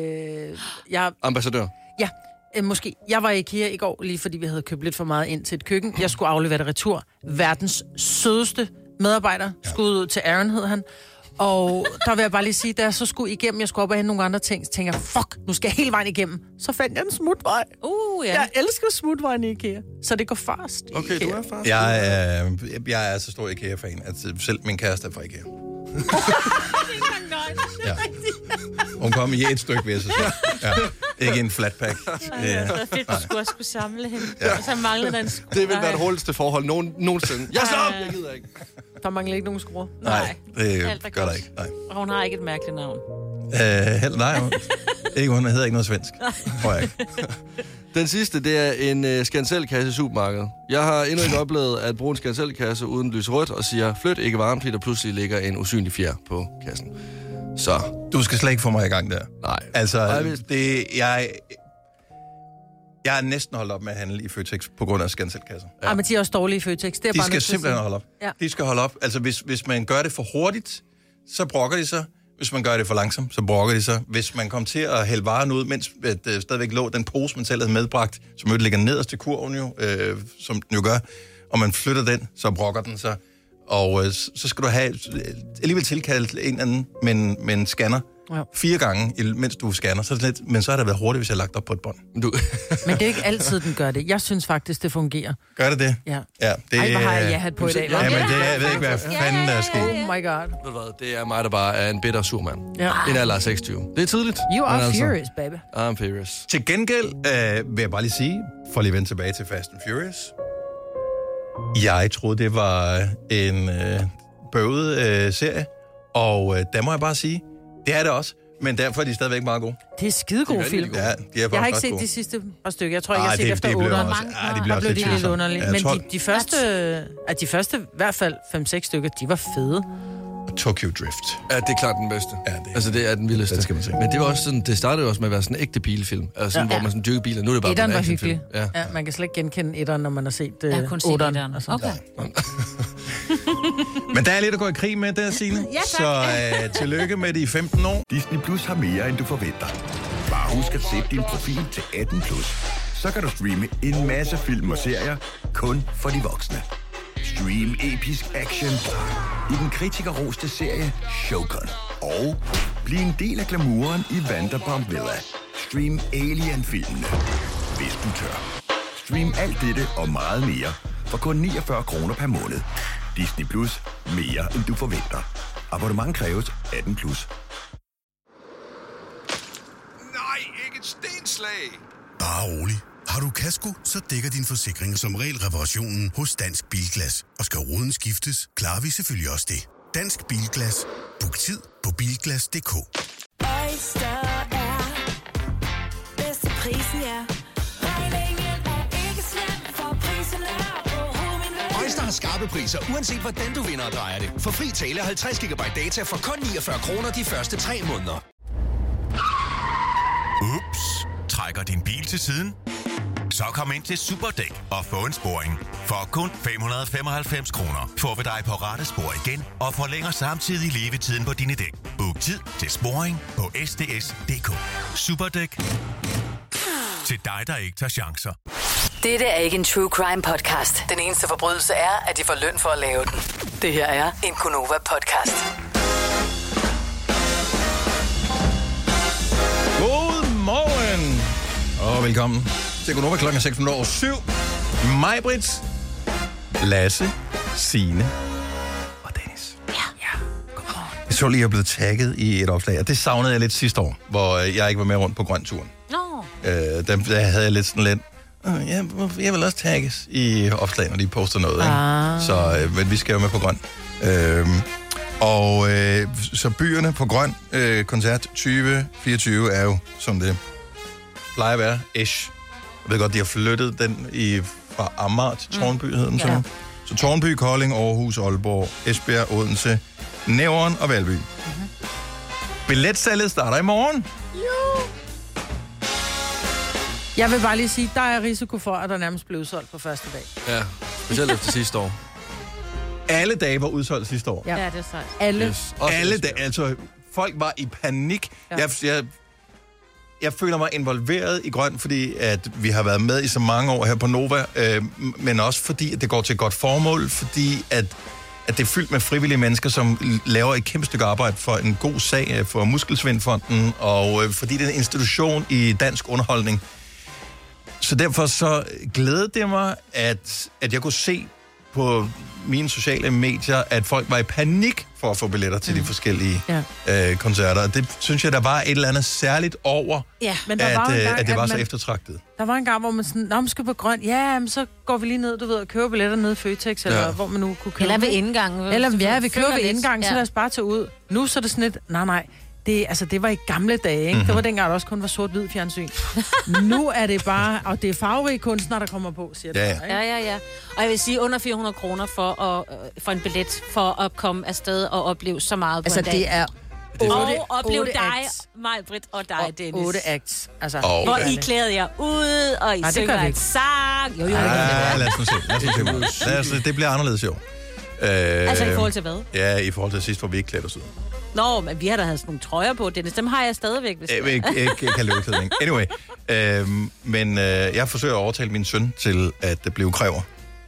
Speaker 4: Ambassadør?
Speaker 3: Ja, måske. Jeg var i IKEA i går, lige fordi vi havde købt lidt for meget ind til et køkken. Jeg skulle aflevere det retur. Verdens sødeste medarbejder. Skulle ud til Aaron, hed han. Og der vil jeg bare lige sige, da jeg så skulle igennem, jeg skulle op og hente nogle andre ting, så tænker jeg, fuck, nu skal jeg hele vejen igennem. Så fandt jeg en smutvej. Jeg elsker smutvejen i IKEA, så det går fast.
Speaker 4: Okay, IKEA. Du er fast.
Speaker 1: Jeg er så stor IKEA-fan, at selv min kæreste er fra IKEA. Ja. Hun kom i et stykke, vil jeg så sige. Ja. Ikke en flatpack.
Speaker 2: Det er fedt, du skulle også skulle samle hende. Ja. Og så manglede der en skru.
Speaker 4: Det vil være det hurtigste forhold nogensinde. Jeg stop! Jeg gider ikke.
Speaker 3: Der mangler ikke nogen skruer.
Speaker 1: Nej, det gør der ikke. Nej.
Speaker 2: Og hun har ikke et mærkeligt navn.
Speaker 1: Nej, hun hedder ikke noget svensk. Tror jeg ikke.
Speaker 4: Den sidste, det er en Scanselkasse i supermarkedet. Jeg har endnu ikke oplevet at bruge en Scanselkasse uden lys rødt og siger, flyt ikke varmt, fordi der pludselig ligger en usynlig fjer på kassen. Så.
Speaker 1: Du skal slet ikke få mig i gang der.
Speaker 4: Nej.
Speaker 1: Altså, jeg er næsten holdt op med at handle i Føtex på grund af Scanselkasser.
Speaker 3: Ja. Men de er også dårlige i Føtex. Det er
Speaker 1: de
Speaker 3: bare
Speaker 1: skal simpelthen holde op. Ja. De skal holde op. Altså, hvis man gør det for hurtigt, så brokker de sig. Hvis man gør det for langsomt, så brokker de sig. Hvis man kommer til at hælde varen ud, mens stadigvæk lå den pose, man selv havde medbragt, som jo ligger nederst til kurven jo, som den jo gør, og man flytter den, så brokker den sig. Og så skal du have alligevel tilkaldt en anden med en scanner, 4 gange, mens du scanner, så lidt, men så har det været hurtigt, hvis jeg har lagt op på et bånd.
Speaker 3: Men det er ikke altid, den gør det. Jeg synes faktisk, det fungerer.
Speaker 1: Gør det det?
Speaker 3: Ja.
Speaker 1: Det
Speaker 3: hvad har jeg hat på i dag?
Speaker 1: Ja, men jeg ved ikke, hvad fanden der er sket.
Speaker 3: Oh my god.
Speaker 4: Ved du hvad, det er mig, der bare er en bitter sur mand. En alder af 26. Det er tidligt.
Speaker 3: You are furious, baby.
Speaker 4: I'm furious.
Speaker 1: Til gengæld vil jeg bare lige sige, for lige at vende tilbage til Fast and Furious. Jeg troede, det var en bøvet serie, og der må jeg bare sige, det er det også. Men derfor er de stadigvæk meget gode.
Speaker 3: Det er skidegode film.
Speaker 1: Ja, de er
Speaker 3: jeg har ikke set de sidste par stykker. Jeg tror ikke, jeg har set efter 8.
Speaker 1: De blev
Speaker 3: også lidt underlige. Men de første, i hvert fald 5-6 stykker, de var fede.
Speaker 1: Tokyo Drift.
Speaker 4: Ja, det er klart den bedste.
Speaker 1: Ja,
Speaker 4: altså, det er den vildeste.
Speaker 1: Det skal man se.
Speaker 4: Men det var også sådan, det startede jo også med at være sådan en ægte bilfilm. Altså sådan, hvor man sådan dyrker biler. Nu er det bare
Speaker 3: etteren var hyggelig.
Speaker 4: Ja,
Speaker 3: man kan slet ikke genkende etteren, når man har set
Speaker 2: 8'eren.
Speaker 3: Okay.
Speaker 1: Men der er lidt at gå i krig med der, Signe.
Speaker 2: Ja,
Speaker 1: så tillykke med de 15 år.
Speaker 8: Disney Plus har mere, end du forventer. Bare husk at sætte din profil til 18+. Så kan du streame en masse film og serier kun for de voksne. Stream episk action i den kritikerroste serie Shogun. Og bliv en del af glamouren i Vanderpump Villa. Stream Alien-filmene, hvis du tør. Stream alt dette og meget mere for kun 49 kroner per måned. Disney Plus. Mere end du forventer. Abonnement kræves 18+.
Speaker 9: Nej, ikke et stenslag!
Speaker 10: Bare rolig. Har du kasko, så dækker din forsikring som regel reparationen hos Dansk Bilglas. Og skal ruden skiftes, klarer vi selvfølgelig også det. Dansk Bilglas. Book tid på bilglas.dk.
Speaker 11: Oyster er bedst til prisen, ja. Regningen er ikke slem, for prisen er på
Speaker 12: Oyster har skarpe priser, uanset hvordan du vinder og drejer det. For fri tale 50 GB data for kun 49 kroner de første 3 måneder.
Speaker 5: Ups. Trækker din bil til siden? Så kom ind til Superdæk og få en sporing. For kun 595 kroner får vi dig på rette spor igen og forlænger samtidig levetiden på dine dæk. Book tid til sporing på sds.dk. Superdæk. Til dig, der ikke tager chancer.
Speaker 7: Dette er ikke en true crime podcast. Den eneste forbrydelse er, at de får løn for at lave den. Det her er en Gonova podcast.
Speaker 1: Godmorgen og velkommen til Gonova klokken 6:07. Majbrit, Lasse, Signe og Dennis.
Speaker 2: Ja.
Speaker 1: Godmorgen. Jeg så lige, at jeg er blevet tagget i et opslag, og det savnede jeg lidt sidste år, hvor jeg ikke var med rundt på grønturen. Der havde jeg lidt sådan lidt, jeg vil også tagges i opslag, når de poster noget. Ikke? Så men vi skal jo med på grøn. Så byerne på grøn koncert 2024 er jo, som det plejer at være, ish. Jeg ved godt, de har flyttet den fra Amager til Tårnby, hed den sådan. Så Tårnby, Kolding, Aarhus, Aalborg, Esbjerg, Odense, Nævren og Valby. Billetsalget starter i morgen.
Speaker 3: Jo. Jeg vil bare lige sige, der er risiko for, at der nærmest blev udsolgt på første dag.
Speaker 4: Ja, specielt efter sidste år.
Speaker 1: Alle dage var udsolgt sidste år.
Speaker 2: Ja, det er sejt.
Speaker 3: Alle.
Speaker 4: Yes.
Speaker 1: Alle dage, altså folk var i panik. Ja. Jeg føler mig involveret i grøn, fordi at vi har været med i så mange år her på Nova, men også fordi, at det går til et godt formål, fordi at det er fyldt med frivillige mennesker, som laver et kæmpe stykke arbejde for en god sag for Muskelsvindfonden, og fordi det er en institution i dansk underholdning. Så derfor så glædede det mig, at jeg kunne se på mine sociale medier, at folk var i panik for at få billetter til de forskellige koncerter. Og det synes jeg, der var et eller andet særligt over,
Speaker 3: men der var
Speaker 1: at det var så eftertragtet.
Speaker 3: Der var en gang, hvor man sådan, man skal på grøn, men så går vi lige ned, du ved, og køber billetter nede i Føtex, eller hvor man nu kunne købe.
Speaker 2: Eller ved indgangen.
Speaker 3: Eller vi køber ved indgangen, så lad os bare tage ud. Nu så er det sådan lidt, nej. Det var i gamle dage, ikke? Mm-hmm. Det var dengang, der også kun var sort-hvid fjernsyn. Nu er det bare, og det er farverige kunstnere, der kommer på, siger det.
Speaker 2: Ja. Og jeg vil sige, under 400 kroner for en billet, for at komme afsted og opleve så meget på en dag.
Speaker 3: Det er
Speaker 2: 8 og opleve dig, Majbrit, og dig, og Dennis.
Speaker 3: 8 acts. Altså,
Speaker 2: hvor I klæder jer ud, og I synger en sang. Jo,
Speaker 1: lad os se. Det bliver anderledes jo.
Speaker 2: Altså i forhold til hvad?
Speaker 1: Ja, i forhold til sidst, hvor vi ikke klædte os ud.
Speaker 2: Nå, men vi har da havde sådan nogle trøjer på, Dennis. Dem har jeg stadigvæk.
Speaker 1: Jeg kan løbe klædning. Anyway. Men jeg forsøger at overtale min søn til at blive kræver.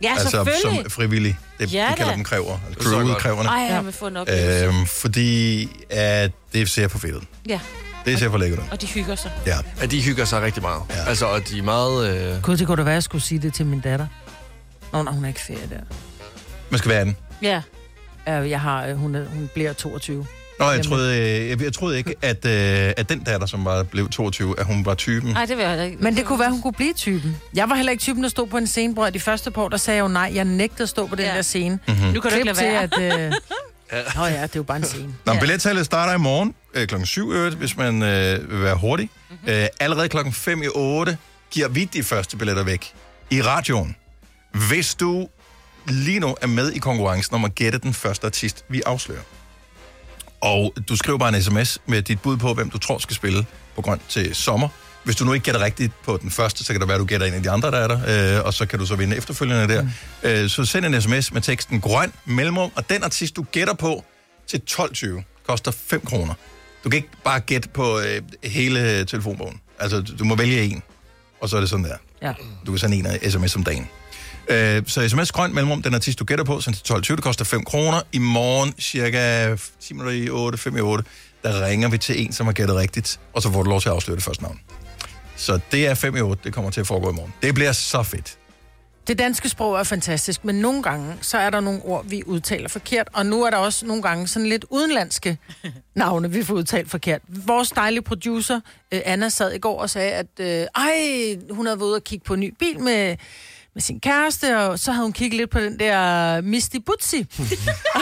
Speaker 2: Ja,
Speaker 1: altså
Speaker 2: selvfølgelig.
Speaker 1: som frivillig. De kalder dem kræver. Altså crewet-kræverne.
Speaker 2: Ej, jeg vil få en oplevelse.
Speaker 1: Fordi at det ser for fedt ud.
Speaker 2: Ja.
Speaker 1: Det ser for lækkert ud.
Speaker 2: Og de hygger sig.
Speaker 4: Ja, de hygger sig rigtig meget. Ja. Altså, og de er meget...
Speaker 3: Gud, det kunne da være, at jeg skulle sige det til min datter. Nå, hun er ikke ferie der.
Speaker 1: Man skal være 18.
Speaker 3: Ja. Hun bliver 22.
Speaker 1: Nå, jeg troede ikke, at den datter, som var blevet 22, at hun var typen.
Speaker 2: Nej, det vil jeg ikke.
Speaker 3: Men det kunne være, hun kunne blive typen. Jeg var heller ikke typen, der stod på en scene, bror. De første par år, der sagde jeg jo nej. Jeg nægtede at stå på den der scene.
Speaker 1: Mm-hmm.
Speaker 2: Nu kan du ikke lade være.
Speaker 3: Til, at, Nå ja, det er jo bare en scene.
Speaker 1: Nå, billettallet starter i morgen klokken 7, hvis man vil være hurtig. Allerede klokken 5 i 8 giver vi de første billetter væk i radioen. Hvis du lige nu er med i konkurrencen om at gætte den første artist, vi afslører. Og du skriver bare en sms med dit bud på, hvem du tror skal spille på Grøn til sommer. Hvis du nu ikke gætter rigtigt på den første, så kan det være, at du gætter en af de andre, der er der, og så kan du så vinde efterfølgende der. Så send en sms med teksten Grøn mellemrum, og den artist, du gætter på til 12.20, koster 5 kroner. Du kan ikke bare gætte på hele telefonbogen. Altså, du må vælge en, og så er det sådan der.
Speaker 3: Ja.
Speaker 1: Du kan sende en sms om dagen. Så sms Grøn mellemrum, den artist, du gætter på, så til 12.20, det koster 5 kroner. I morgen, cirka 10 minutter i 8, 5 i 8, der ringer vi til en, som har gættet rigtigt, og så får du lov til at afsløre det første navn. Så det er 5 i 8, det kommer til at foregå i morgen. Det bliver så fedt.
Speaker 3: Det danske sprog er fantastisk, men nogle gange, så er der nogle ord, vi udtaler forkert, og nu er der også nogle gange sådan lidt udenlandske navne, vi får udtalt forkert. Vores dejlige producer, Anna, sad i går og sagde, at hun havde været ude og kigge på en ny bil med sin kæreste, og så havde hun kigget lidt på den der Misty Butsi.
Speaker 2: Det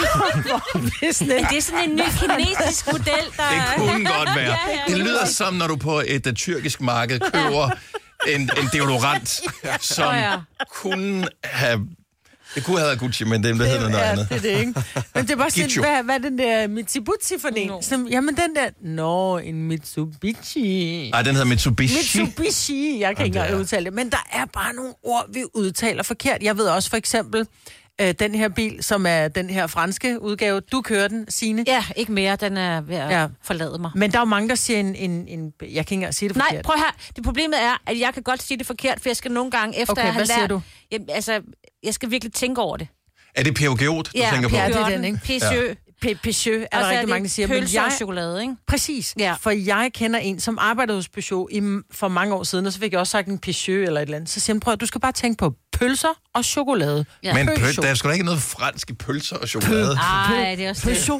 Speaker 2: er sådan en ny kinesisk model, der...
Speaker 1: Det kunne godt være. Det lyder som, når du på et tyrkisk marked køber en deodorant, som kunne have... Det kunne have været Gucci, men det hedder noget andet.
Speaker 3: Det er det, ikke? Men det er bare sådan, hvad er den der Mitsubishi for en? No. Jamen den der... en Mitsubishi.
Speaker 1: Nej, den hedder Mitsubishi.
Speaker 3: Mitsubishi, jeg kan ikke engang udtale det. Men der er bare nogle ord, vi udtaler forkert. Jeg ved også for eksempel, den her bil, som er den her franske udgave. Du kører den, Signe.
Speaker 2: Ja, ikke mere. Den er ved at forlade mig.
Speaker 3: Men der er jo mange, der siger jeg kan ikke engang sige det forkert.
Speaker 2: Nej, prøv her. Det problemet er, at jeg kan godt sige det forkert, for jeg skal nogle gange efter at have lært...
Speaker 3: hvad siger du?
Speaker 2: Jamen, altså, jeg skal virkelig tænke over det.
Speaker 1: Er det Peugeot, du tænker på?
Speaker 3: Ja, det er den, ikke?
Speaker 2: Peugeot.
Speaker 3: Peugeot er der rigtig mange, der siger.
Speaker 2: Pølser og chokolade, ikke?
Speaker 3: Præcis. Ja. For jeg kender en, som arbejdede hos Peugeot for mange år siden, og så fik jeg også sagt en Peugeot eller et eller andet. Så siger han, prøv, du skal bare tænke på pølser og chokolade.
Speaker 1: Ja. Men der er sgu da ikke noget fransk i pølser og chokolade.
Speaker 2: Nej, det er også
Speaker 3: Peugeot.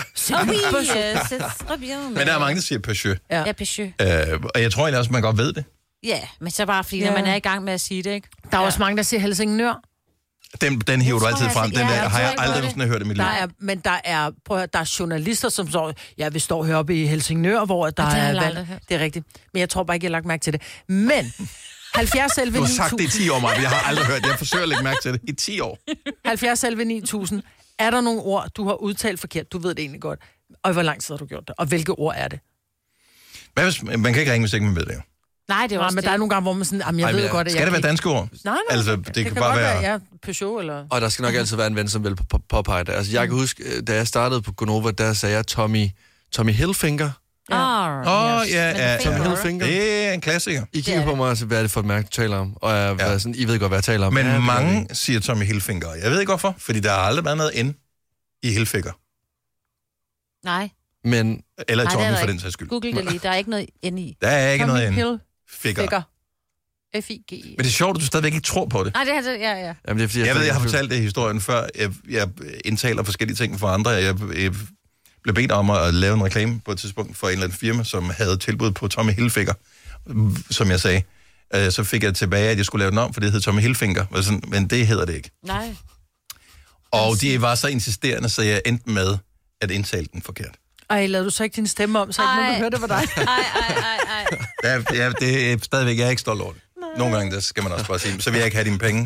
Speaker 1: Men der er mange, der siger Peugeot.
Speaker 2: Ja, Peugeot.
Speaker 1: Og jeg tror egentlig også, man godt ved det.
Speaker 2: Ja, men så bare fordi, når man er i gang med at sige det, ikke?
Speaker 3: Der er også mange, der siger Helsingør.
Speaker 1: Den hiver du altid frem. Den der har jeg aldrig nogensinde hørt i mit liv.
Speaker 3: Men der er journalister, som står... Ja, vi står heroppe i Helsingør, hvor der er valg. Det er rigtigt. Men jeg tror bare ikke, jeg har lagt mærke til det. Men 70 11 9000...
Speaker 1: Du har sagt det i 10 år, Maja. Jeg har aldrig hørt det. Jeg forsøger at lægge mærke til det i 10 år.
Speaker 3: 70 11 9000. Er der nogle ord, du har udtalt forkert? Du ved det egentlig godt. Og hvor lang tid har du gjort det? Og hvilke ord er det?
Speaker 1: Man kan ikke ringe, hvis ikke man ved det.
Speaker 3: Nej, det er også men det. Der er nogle gange, hvor man sådan, jeg ved godt, at
Speaker 1: skal det være danske ord?
Speaker 3: Nej,
Speaker 1: altså, det kan bare være...
Speaker 3: Ja, Peugeot eller...
Speaker 4: Og der skal nok altid være en ven, som vil påpege det. Altså, jeg kan huske, da jeg startede på Gonova, der sagde jeg Tommy Hilfiger.
Speaker 1: Ja.
Speaker 4: Tommy Hilfiger.
Speaker 1: Det er en klassiker.
Speaker 4: I kigger på mig og siger, hvad er det for et mærke, du taler om? Og jeg sådan, I ved godt, hvad jeg taler om.
Speaker 1: Men mange siger Tommy Hilfiger. Jeg ved ikke hvorfor, fordi der har aldrig været noget N i Hilfiger.
Speaker 2: Nej.
Speaker 4: Men...
Speaker 1: Eller Tommy for den sags skyld.
Speaker 2: Google det lige. Der er ikke noget N i.
Speaker 1: Der er ikke noget N.
Speaker 3: Hilfiger. F-I-G-E.
Speaker 1: Men det er sjovt, at du stadigvæk ikke tror på det.
Speaker 2: Nej, det er ja.
Speaker 4: Jamen, det er, fordi,
Speaker 1: jeg har fortalt det i historien før. Jeg indtaler forskellige ting for andre. Jeg blev bedt om at lave en reklame på et tidspunkt for en eller anden firma, som havde tilbud på Tommy Hilfiger, som jeg sagde. Så fik jeg tilbage, at jeg skulle lave den om, for det hed Tommy Hilfiger. Men det hedder det ikke.
Speaker 2: Nej.
Speaker 1: Og de var så insisterende, så jeg endte med at indtale den forkert.
Speaker 3: Ej, lavede du så ikke din stemme om, så ikke nogen høre det for dig?
Speaker 2: Ej.
Speaker 1: Det er stadigvæk, jeg er ikke stolt over det. Nogle gange, der skal man også bare sige, så vil jeg ikke have dine penge.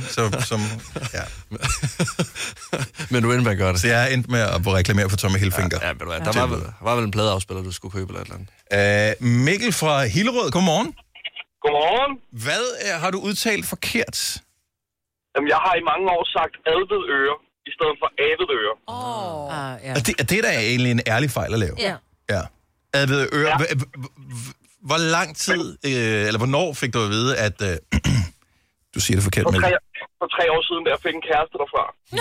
Speaker 4: Men du endte med at gøre det.
Speaker 1: Så jeg endte med at reklamere for Tommy Hilfiger.
Speaker 4: Ja, der var vel en pladeafspiller, du skulle købe eller et eller andet.
Speaker 1: Mikkel fra Hillerød, godmorgen.
Speaker 13: Godmorgen.
Speaker 1: Hvad har du udtalt forkert?
Speaker 13: Jamen, jeg har i mange år sagt Advedøre i stedet for Avedøre.
Speaker 1: Det er da egentlig en ærlig fejl at lave. Ja. Advedøre. Ja. Hvor lang tid, eller hvornår fik du at vide, at Du siger det forkert, Mikkel.
Speaker 13: For 3 år siden, da jeg fik en kæreste derfra.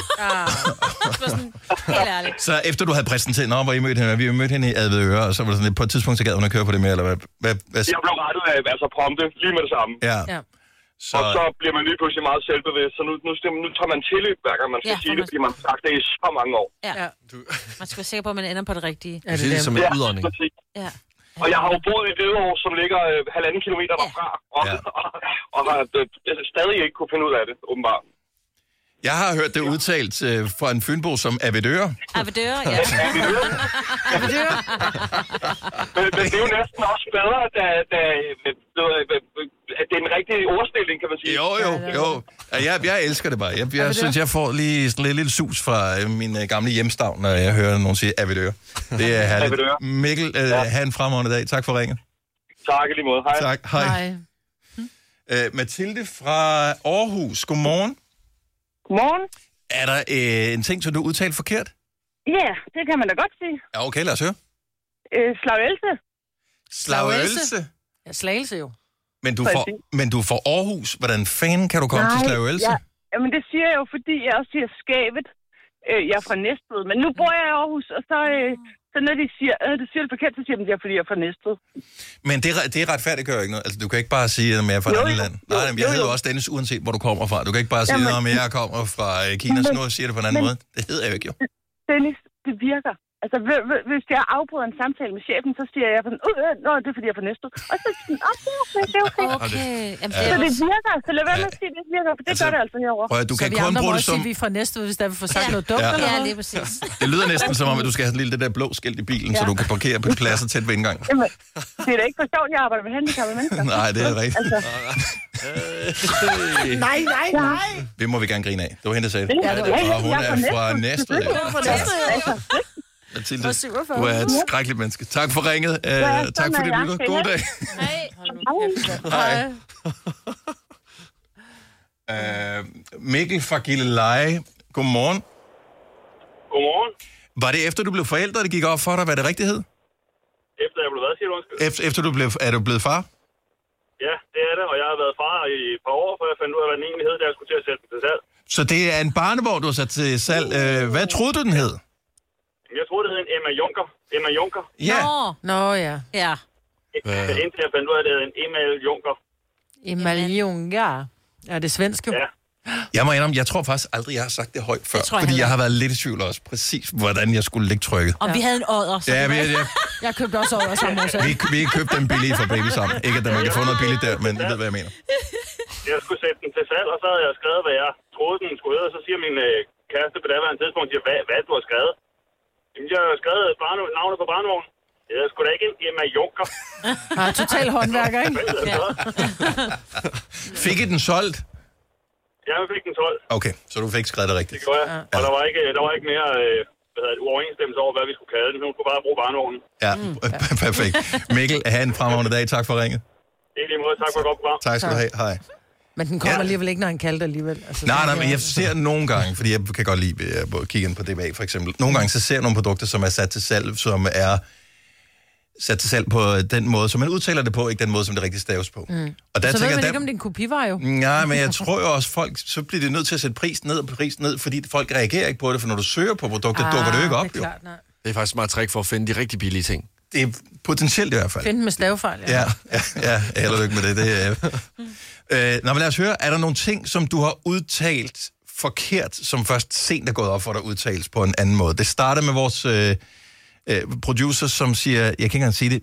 Speaker 2: Helt ærligt.
Speaker 1: Så efter du havde præsenteret, hvor I mødte hende, vi mødte hende i Advedøre, og så var det sådan, på et tidspunkt, så gad hun at køre på det med, eller hvad?
Speaker 13: Jeg blev rettet af prompte, lige med det samme.
Speaker 1: Ja.
Speaker 13: Og så bliver man lige pludselig meget selvbevidst, så nu tager man tilløb, hver gang man skal sige det, fordi man har sagt det i så mange år.
Speaker 2: Ja. Man skal være sikker på, at man ender på det rigtige.
Speaker 4: Ja, det er som en udånding.
Speaker 2: Ja.
Speaker 13: Og jeg har jo boet i Hvidovre, som ligger 1,5 kilometer derfra, og har stadig ikke kunne finde ud af det, åbenbart.
Speaker 1: Jeg har hørt det udtalt fra en fynbo som Avedøre.
Speaker 2: Avedøre, ja.
Speaker 13: Avedøre. Men det er jo næsten også bedre, at det er en rigtig ordstilling, kan man sige.
Speaker 1: Jo. Jeg elsker det bare. Jeg synes, jeg får lige sådan lidt lille sus fra min gamle hjemstavn, når jeg hører nogen sige Avedøre. Det er herligt.
Speaker 13: Avedøre.
Speaker 1: Mikkel, have en fremragende dag. Tak for ringet.
Speaker 13: Tak i lige måde. Hej.
Speaker 1: Tak, hej. Mathilde fra Aarhus, godmorgen.
Speaker 14: Godmorgen.
Speaker 1: Er der en ting, som du udtalte forkert?
Speaker 14: Ja, det kan man da godt sige.
Speaker 1: Ja, okay, lad os høre.
Speaker 14: Slagelse.
Speaker 1: Slagelse?
Speaker 3: Ja, Slagelse jo.
Speaker 1: Men du er fra Aarhus. Hvordan fanden kan du komme til Slagelse?
Speaker 14: Ja. Jamen, det siger jeg jo, fordi jeg også siger skabet. Jeg er fra Næstved, men nu bor jeg i Aarhus, og så når de siger, det siger det forkert, så siger de, fordi jeg er fra Næstved.
Speaker 1: Men det retfærdiggør ikke noget. Altså, du kan ikke bare sige, at jeg er fra et andet land. Nej, jeg hedder også Dennis, uanset hvor du kommer fra. Du kan ikke bare sige, at jeg kommer fra Kina, så nu siger det på en anden måde. Det hedder jeg jo ikke, jo.
Speaker 14: Dennis, det virker. Altså, hvis jeg afbryder en samtale med chefen, så siger jeg sådan, det er fordi, jeg er fra Næstved. Og så siger det er okay. Så det virker. Så lad være med at sige, det virker, for det gør det altså herovre.
Speaker 1: Du kan kun bruge det som...
Speaker 3: vi er fra Næstved, hvis der vil få sagt noget dumt, eller
Speaker 2: Ja, lige præcis.
Speaker 1: Det lyder næsten som om, at du skal have det der blå skilt i bilen, så du kan parkere på pladser tæt ved indgang.
Speaker 14: Jamen, det er da ikke for sjovt, jeg arbejder med handicappede mennesker.
Speaker 1: Nej, det er rigtigt.
Speaker 14: Altså.
Speaker 3: Nej.
Speaker 1: Det må vi gerne grine af. Det var hende, der sagde det. Hun er fra Næstved. Mathilde, du er et skrækkeligt menneske. Tak for ringet. Tak for det, lytter. God dag. Hej. Mikkel fra Gilleleje. Godmorgen.
Speaker 13: Godmorgen.
Speaker 1: Var det efter, du blev forældre, det gik op for dig, hvad det rigtigt hed?
Speaker 13: Efter jeg blev hvad, siger du undskyld?
Speaker 1: Efter er du blevet far?
Speaker 13: Ja, det er det, og jeg har været far i et par år, for jeg fandt ud af, hvad den egentlig hed, da jeg skulle til at sætte den til salg.
Speaker 1: Så det er en barnevogn, du har sat til salg. Hvad troede du, den hed?
Speaker 13: Jeg troede, det hed en Emma Junker.
Speaker 1: Ja.
Speaker 3: Nå, ja.
Speaker 13: Indtil jeg fandt ud af, at det hed en Emil Junker.
Speaker 3: Emil Junker. Ja, det er svensk jo.
Speaker 13: Ja.
Speaker 1: Jeg må indrømme, jeg tror faktisk aldrig, jeg har sagt det højt før. Fordi jeg har været lidt i tvivl også, præcis hvordan jeg skulle lægge trykket.
Speaker 2: Og vi havde en odder.
Speaker 3: Jeg købte også odder sammen også.
Speaker 1: Vi købte den billige fra Baby sammen. Ikke at man kan få noget billigt der, men I ved, hvad jeg mener.
Speaker 13: Jeg skulle sætte den til salg, og så havde jeg skrevet, hvad jeg troede, den skulle hedde. Og så siger min kæreste på daværende tidspunkt, hvad du har skrevet? Jamen, jeg har skrevet navnet på barnevognen. Jeg er sgu da ikke en Emma Junker.
Speaker 3: Total håndværker, ikke?
Speaker 1: Fik I den solgt?
Speaker 13: Ja, jeg fik den solgt.
Speaker 1: Okay, så du fik skrevet det rigtigt.
Speaker 13: Det gjorde jeg. Og der var ikke mere uoverensstemmelse over, hvad vi skulle kalde den. Hun skulle bare bruge barnevognen.
Speaker 1: Ja, perfekt. Mikkel, have en fremragende dag. Tak for ringet.
Speaker 13: I lige måde. Tak for et godt program.
Speaker 1: Tak skal du have. Hej.
Speaker 3: Men den kommer alligevel ikke, når han kalder det alligevel. Altså,
Speaker 1: nej, men jeg ser nogle gange, fordi jeg kan godt lide at kigge ind på DBA for eksempel. Nogle gange så ser jeg nogle produkter, som er sat til salg, som er sat til salg på den måde, som man udtaler det på, ikke den måde, som det rigtig staves på. Og der
Speaker 3: så
Speaker 1: tænker
Speaker 3: ved man ikke, om det er en kopivar jo.
Speaker 1: Nej, men jeg tror jo også, folk, så bliver det nødt til at sætte prisen ned, fordi folk reagerer ikke på det, for når du søger på produktet, dukker det jo ikke op.
Speaker 3: Det er klart, nej.
Speaker 4: Det er faktisk et meget trick for at finde de rigtig billige ting.
Speaker 1: Det er potentielt i hvert fald.
Speaker 3: Find den med stavefejl,
Speaker 1: ja. Ja, held og lykke med det. Nå, men lad os høre, er der nogle ting, som du har udtalt forkert, som først sent er gået op for dig udtales på en anden måde? Det starter med vores producer, som siger, jeg kan ikke engang sige det,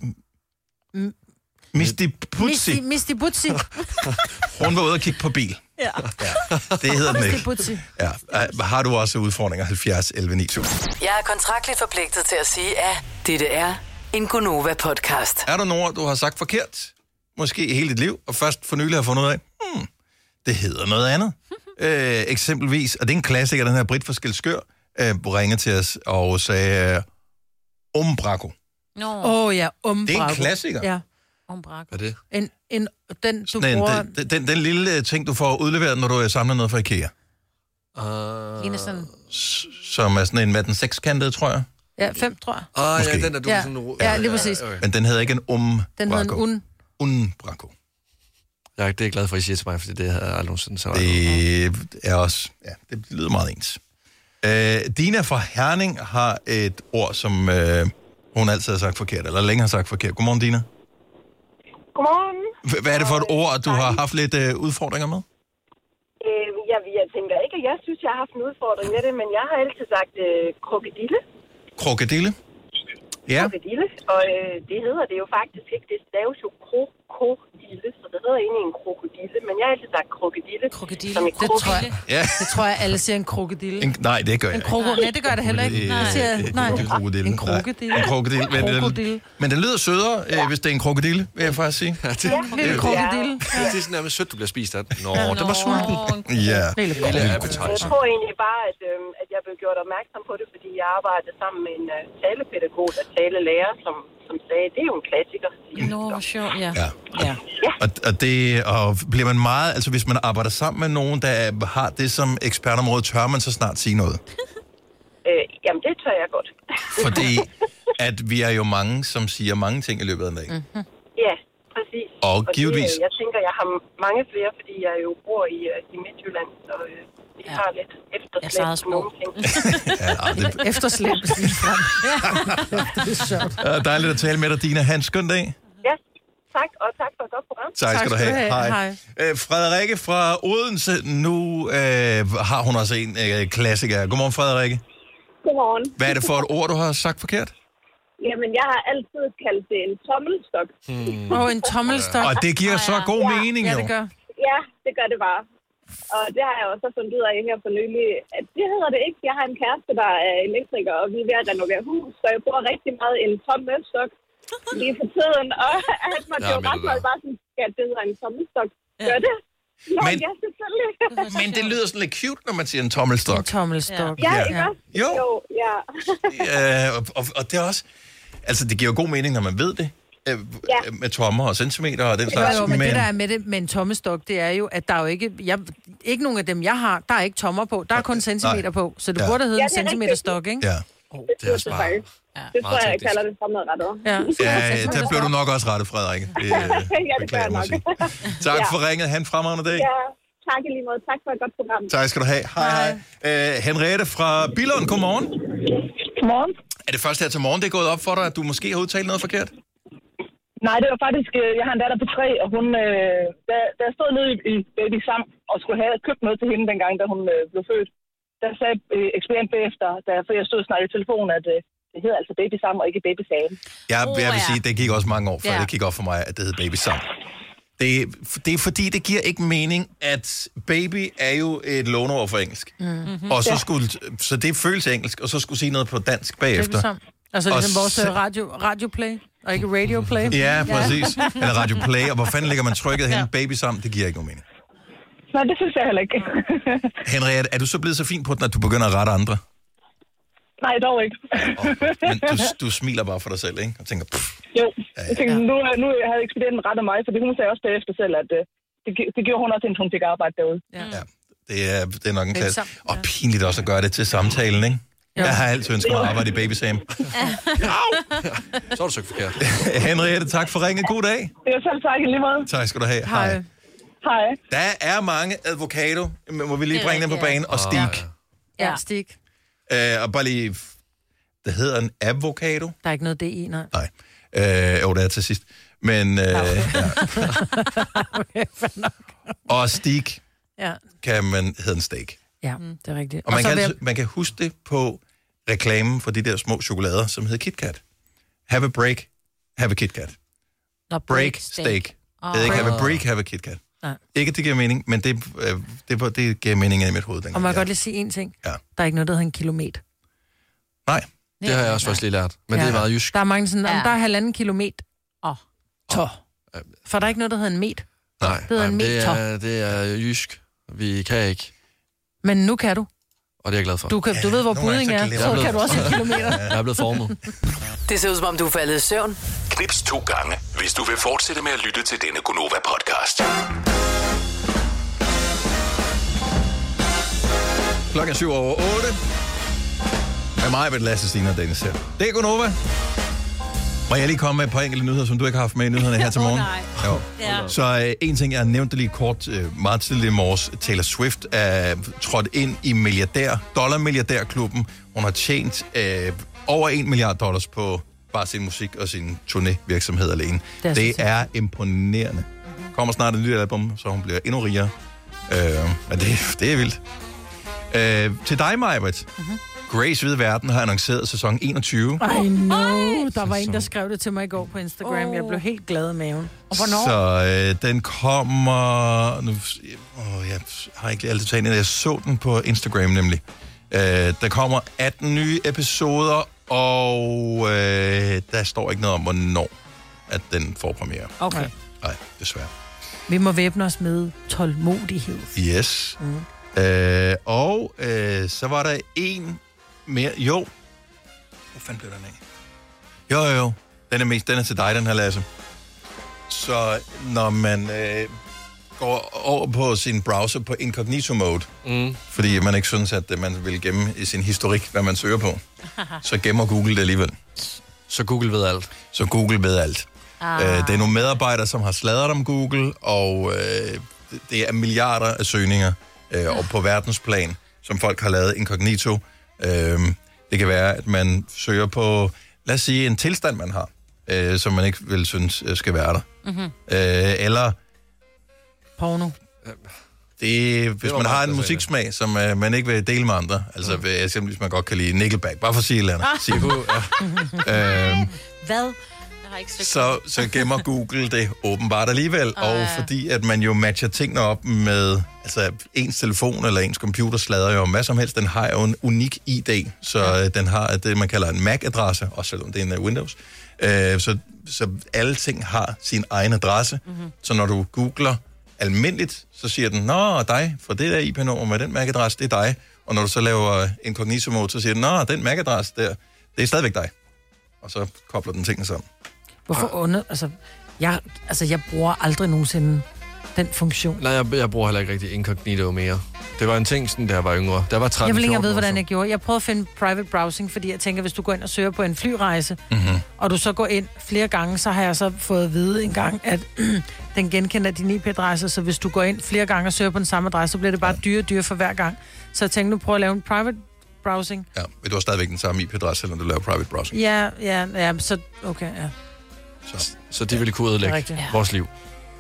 Speaker 3: Misty Butzi.
Speaker 1: Hun var ude og kigge på bil.
Speaker 3: Ja.
Speaker 1: Det hedder den ikke. Ja. Har du også udfordringer? 70 11 9000.
Speaker 7: Jeg er kontraktligt forpligtet til at sige, at dette er en Gonova-podcast.
Speaker 1: Er der nogen, du har sagt forkert? Måske i hele dit liv, og først for nylig har fundet ud af, det hedder noget andet. Eksempelvis, og det er en klassiker, den her Britt fra Skælskør, ringede til os og sagde, Umbraco.
Speaker 3: Ja, Umbraco.
Speaker 1: Det er en klassiker.
Speaker 3: Ja.
Speaker 2: Umbraco.
Speaker 4: Hvad er
Speaker 3: det? Den, du bruger...
Speaker 1: Den lille ting, du får udleveret, når du samler noget fra IKEA.
Speaker 2: Sådan...
Speaker 1: Som er sådan en med den sekskantede, tror jeg.
Speaker 3: Ja, 5, tror jeg.
Speaker 4: Ja, den der, du sådan...
Speaker 3: Ja, lige præcis.
Speaker 1: Men den hedder ikke en Umbraco.
Speaker 3: Den hedder en
Speaker 1: Umbraco.
Speaker 4: Det er glad for, at I siger til mig, fordi det havde jeg aldrig nogensinde så.
Speaker 1: Det er også... Ja, det lyder meget ens. Dina fra Herning har et ord, som hun altid har sagt forkert, eller længe har sagt forkert. Godmorgen, Dina.
Speaker 15: Godmorgen.
Speaker 1: Hvad er det for et ord, du har haft lidt udfordringer med?
Speaker 15: Jeg tænker ikke, at jeg synes, jeg har haft en udfordring med det, men jeg har altid sagt krokodille.
Speaker 1: Krokodille? Ja.
Speaker 15: Krokodille, og det hedder det jo faktisk ikke. Det staves jo krokodille, så det hedder egentlig en krokodille, men jeg har altid sagt krokodille.
Speaker 2: Krokodille,
Speaker 15: som
Speaker 3: det tror jeg.
Speaker 1: Ja.
Speaker 3: Det tror jeg, alle siger en krokodille.
Speaker 1: Nej, det gør jeg
Speaker 3: ikke. Nej, det gør det heller ikke.
Speaker 1: En krokodille.
Speaker 3: En krokodille.
Speaker 1: En krokodille. Men den lyder sødere, hvis det er en krokodille, vil jeg faktisk sige.
Speaker 3: Ja, det er en krokodille.
Speaker 4: Det er sådan nærmest sødt, du bliver spist af. Nå, den var sulten.
Speaker 1: Ja.
Speaker 15: Jeg tror egentlig bare, at jeg blev gjort opmærksom på det, fordi jeg arbejdede sammen med en talepædagog, der talelærer, som sagde, det er jo en klassiker.
Speaker 2: Nå, hvor sjovt, ja.
Speaker 1: Og bliver man meget, altså hvis man arbejder sammen med nogen, der har det som ekspertområde, tør man så snart sige noget?
Speaker 15: Jamen, det tør jeg godt.
Speaker 1: Fordi at vi er jo mange, som siger mange ting i løbet af en dag.
Speaker 15: Mm-hmm. Ja, præcis.
Speaker 1: Og givetvis.
Speaker 15: Jeg tænker, jeg har mange flere, fordi jeg jo bor i Midtjylland, så vi har lidt efterslæb på nogle ting.
Speaker 3: Efterslæb.
Speaker 1: Det er sjovt. Dejligt at tale med dig, Dina. Ha' en skøn dag.
Speaker 15: Ja, tak, og tak for et godt program.
Speaker 1: Tak skal du have. Hej. Frederikke fra Odense, nu har hun også en klassiker. Godmorgen, Frederikke.
Speaker 14: Godmorgen.
Speaker 1: Hvad er det for et ord, du har sagt forkert?
Speaker 14: Jamen, jeg har altid kaldt det en tommelstok.
Speaker 3: En tommelstok.
Speaker 1: Og det giver så god mening, jo.
Speaker 3: Ja, det gør.
Speaker 14: Ja, det gør det bare. Og det har jeg også fundet ud af her for nylig, at det hedder det ikke. Jeg har en kæreste, der er elektriker, og vi er ved at renovere hus, så jeg bruger rigtig meget en tommelstok lige for tiden. Og han måtte jo ret meget bare sådan, at det hedder en tommelstok. Gør det? Nå,
Speaker 1: men,
Speaker 14: ja, selvfølgelig.
Speaker 1: Men det lyder sådan lidt cute, når man siger en tommelstok.
Speaker 3: En tommelstok.
Speaker 14: Ja, ikke også?
Speaker 1: Jo,
Speaker 14: ja.
Speaker 1: og det er også... Altså, det giver jo god mening, når man ved det. Med tommer og centimeter og den slags.
Speaker 3: Men det, der er med det med en tommestok, det er jo, at der er jo ikke... ikke nogen af dem, jeg har, der er ikke tommer på. Der er kun centimeter på. Så det burde hedde en centimeterstok, ikke?
Speaker 1: Ja.
Speaker 14: Det er også bare... Det tror jeg kalder det fremadrettet.
Speaker 1: Ja, der bliver du nok også rettet, Frederik.
Speaker 14: Ja, det gør jeg nok.
Speaker 1: Tak for ringet. Ha' en fremragende dag.
Speaker 14: Ja, tak i lige måde. Tak for et godt program.
Speaker 1: Tak skal du have. Hej. Henriette fra Billund, godmorgen.
Speaker 14: Godmorgen.
Speaker 1: Er det først her til morgen, det er gået op for dig, at du måske har udtalt noget forkert?
Speaker 14: Nej, det var faktisk... Jeg har en datter på 3, og hun... Da jeg stod nede i Baby Sam og skulle have købt noget til hende dengang, da hun blev født, der sagde ekspedient bagefter, for jeg stod og snakkede i telefonen, at det hedder altså Baby Sam og ikke Baby Sam.
Speaker 1: Jeg vil sige, det gik også mange år før det gik op for mig, at det hed Baby Sam. Det er fordi, det giver ikke mening, at baby er jo et låneord for engelsk. Mm-hmm. Og så det føles engelsk, og så skulle sige noget på dansk bagefter.
Speaker 3: Altså ligesom vores radioplay, og ikke radioplay.
Speaker 1: Ja, præcis. Eller radioplay, og hvor fanden lægger man trykket hen? Baby Sam, det giver ikke nogen mening.
Speaker 14: Nej, det synes jeg heller ikke.
Speaker 1: Henriette, er du så blevet så fin på den, at du begynder at rette andre?
Speaker 14: Nej, dog ikke.
Speaker 1: Men du smiler bare for dig selv, ikke? Og tænker,
Speaker 14: jo, jeg tænker, nu havde ekspedienten rettet mig, fordi hun sagde også bagefter selv, at det gjorde hun også, indtil hun fik arbejde derude.
Speaker 1: Ja. Det er nok en klasse. Og pinligt også at gøre det til samtalen, ikke? Jo. Jeg har altid ønsket mig at arbejde i Baby Sam.
Speaker 4: Så er du så ikke forkert.
Speaker 1: Henriette, tak for ringet. God dag.
Speaker 14: Det er selv tak i lige måde.
Speaker 1: Tak skal du have.
Speaker 14: Hej.
Speaker 1: Der er mange avocado, må vi lige bringe dem på banen, og stik.
Speaker 3: Ja, stik.
Speaker 1: Og bare lige, det hedder en avocado.
Speaker 3: Der er ikke noget det i, nej.
Speaker 1: Jo, det er til sidst. Men,
Speaker 3: okay,
Speaker 1: og stik kan man hedde en steak.
Speaker 3: Ja, det er rigtigt.
Speaker 1: Og man kan huske det på reklamen for de der små chokolader, som hedder KitKat. Have a break, have a KitKat. Break, steak. Det hedder ikke have a break, have a KitKat. Nej. Ikke, det giver mening, men det giver mening i mit hoved.
Speaker 3: Og man kan godt lige sige en ting. Ja. Der er ikke noget, der hedder en kilometer.
Speaker 1: Nej.
Speaker 4: Det har jeg også først lige lært, men det er meget jysk.
Speaker 3: Der er mange sådan, der er 1,5 kilometer. For der er ikke noget, der hedder en meter.
Speaker 4: Nej,
Speaker 3: det hedder en meter.
Speaker 4: Det er jysk. Vi kan ikke.
Speaker 3: Men nu kan du.
Speaker 4: Og det er jeg glad for.
Speaker 3: Du ved, hvor budding er. Så kan du også en kilometer.
Speaker 4: Jeg er blevet formet.
Speaker 7: Det ser ud som om, du er faldet i søvn.
Speaker 5: Knips 2 gange, hvis du vil fortsætte med at lytte til denne Gonova-podcast.
Speaker 1: Klokken 7:07. Med mig, Lasse, Stine og Dennis her. Det er Gonova. Må jeg lige komme med et par enkelte nyheder, som du ikke har haft med i nyhederne her til morgen?
Speaker 2: Nej.
Speaker 1: Jo. Så en ting, jeg nævnte lige kort meget tidligt i morges. Taylor Swift er trådt ind i dollar-milliardærklubben. Hun har tjent over $1 milliard på bare sin musik og sin turnévirksomhed alene. Det er imponerende. Kommer snart et nyt album, så hun bliver endnu rigere. Men det er vildt. Til dig, Majbrit. Grace Hvide Verden har annonceret sæson 21.
Speaker 3: I know. Der var en, der skrev det til mig i går på Instagram. Jeg blev helt glad i maven. Og hvornår?
Speaker 1: Så den kommer... Nu, jeg har ikke altid taget ind. Jeg så den på Instagram nemlig. Der kommer 18 nye episoder, og der står ikke noget om, hvornår at den får premiere.
Speaker 3: Okay.
Speaker 1: Nej, desværre.
Speaker 3: Vi må væbne os med tålmodighed.
Speaker 1: Yes. Og så var der en mere. Jo. Hvor fanden blev den af? Jo. Den er til dig, den her, Lasse. Så når man går over på sin browser på incognito mode, fordi man ikke synes, at man vil gemme i sin historik, hvad man søger på, så gemmer Google det alligevel.
Speaker 4: Så Google ved alt.
Speaker 1: Det er nogle medarbejdere, som har sladret om Google, og det er milliarder af søgninger og på verdensplan, som folk har lavet incognito. Det kan være, at man søger på, lad os sige, en tilstand, man har, som man ikke vil synes skal være der. Eller...
Speaker 3: porno.
Speaker 1: Hvis man har en musiksmag, som man ikke vil dele med andre, altså eksempelvis man godt kan lide Nickelback, bare for at sige et eller andet.
Speaker 2: Hvad?
Speaker 1: Så gemmer Google det åbenbart alligevel, og fordi at man jo matcher tingene op med, altså ens telefon eller ens computer sladrer jo om hvad som helst, den har jo en unik ID, så den har det, man kalder en MAC-adresse, også selvom det er en Windows. Så alle ting har sin egen adresse, så når du googler almindeligt, så siger den, nå, dig, for det der IP-nummer med den MAC-adresse, det er dig, og når du så laver incognito mode, så siger den, nå, den MAC-adresse der, det er stadigvæk dig. Og så kobler den tingene sammen.
Speaker 3: Hvorfor jeg bruger aldrig nogensinde den funktion.
Speaker 4: Nej, jeg bruger heller ikke rigtig incognito mere. Det var en ting, sådan, da jeg var yngre. Der var 13-14
Speaker 3: Jeg vil ikke vide, hvordan jeg gjorde. Jeg prøvede at finde private browsing, fordi jeg tænker, hvis du går ind og søger på en flyrejse, og du så går ind flere gange, så har jeg så fået at vide en gang, at den genkender din IP-adresse, så hvis du går ind flere gange og søger på den samme adresse, så bliver det bare dyre for hver gang. Så jeg tænkte, nu prøver at lave en private browsing.
Speaker 1: Ja, men du har stadigvæk den samme IP-adresse, selvom du laver private browsing.
Speaker 3: Ja, så okay, ja.
Speaker 4: Så det ville kunne ødelægge vores liv.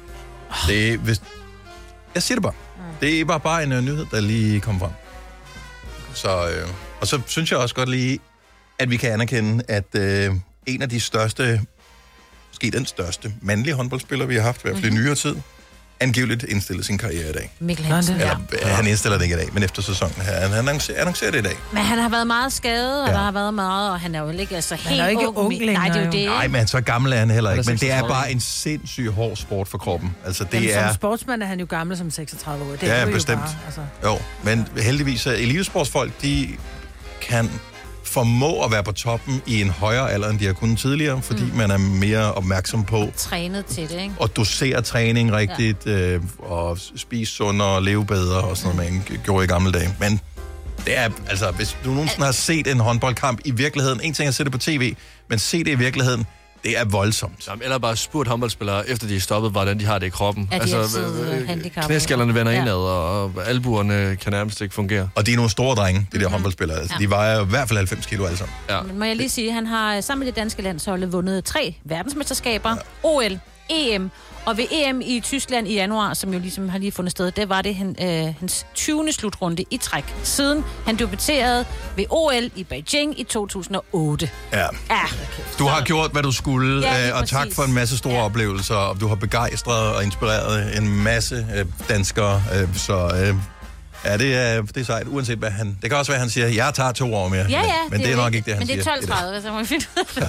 Speaker 1: Jeg siger det bare. Det er bare en nyhed, der lige kom frem. Så, og så synes jeg også godt lige, at vi kan anerkende, at en af de største, måske den største mandlige håndboldspiller, vi har haft, i hvert fald i nyere tid, angiveligt indstillede sin karriere i dag.
Speaker 2: Mikkel Hansen.
Speaker 1: Han indstiller det ikke i dag, men efter sæsonen her. Han annoncerer det i dag.
Speaker 2: Men han har været meget skadet, og der har været meget, og han er jo ikke altså helt
Speaker 3: er ikke ung længere.
Speaker 2: Nej, det er jo det.
Speaker 1: Nej, men så gammel er han heller ikke. Men det er bare en sindssyg hård sport for kroppen. Altså, det
Speaker 3: som sportsmand er han jo gammel som 36 år. Det
Speaker 1: ja,
Speaker 3: er
Speaker 1: bestemt.
Speaker 3: Jo, bare, altså.
Speaker 1: Jo, men heldigvis er elitesportsfolk, de kan formå at være på toppen i en højere alder, end de har kunnet tidligere, fordi man er mere opmærksom på
Speaker 2: trænet til det, ikke?
Speaker 1: Og dosere træning rigtigt, og spise sundere og leve bedre, og sådan noget, man gjorde i gamle dage. Men det er, altså, hvis du nogensinde har set en håndboldkamp i virkeligheden, en ting er at se det på tv, men se det i virkeligheden, det er voldsomt.
Speaker 4: Jamen, eller bare spurgt håndboldspillere, efter de er stoppet, hvordan de har det i kroppen.
Speaker 2: Er de altså,
Speaker 4: knæskallerne vender indad, og albuerne kan nærmest ikke fungere.
Speaker 1: Og de er nogle store drenge, de der håndboldspillere. Altså, de vejer i hvert fald 90 kilo alle sammen.
Speaker 2: Ja. Men må jeg lige sige, at han har sammen med det danske landshold vundet 3 verdensmesterskaber, OL, EM, og ved EM i Tyskland i januar, som jo ligesom har lige fundet sted, det var det hans 20. slutrunde i træk, siden han debuterede ved OL i Beijing i 2008.
Speaker 1: Ja. Du har gjort, hvad du skulle, og tak for en masse store oplevelser, og du har begejstret og inspireret en masse danskere, det er sejt, uanset hvad han... Det kan også være, han siger, jeg tager 2 år mere.
Speaker 2: Ja,
Speaker 1: men det er nok ikke det, han siger.
Speaker 2: Men det er 12:30, så må vi finde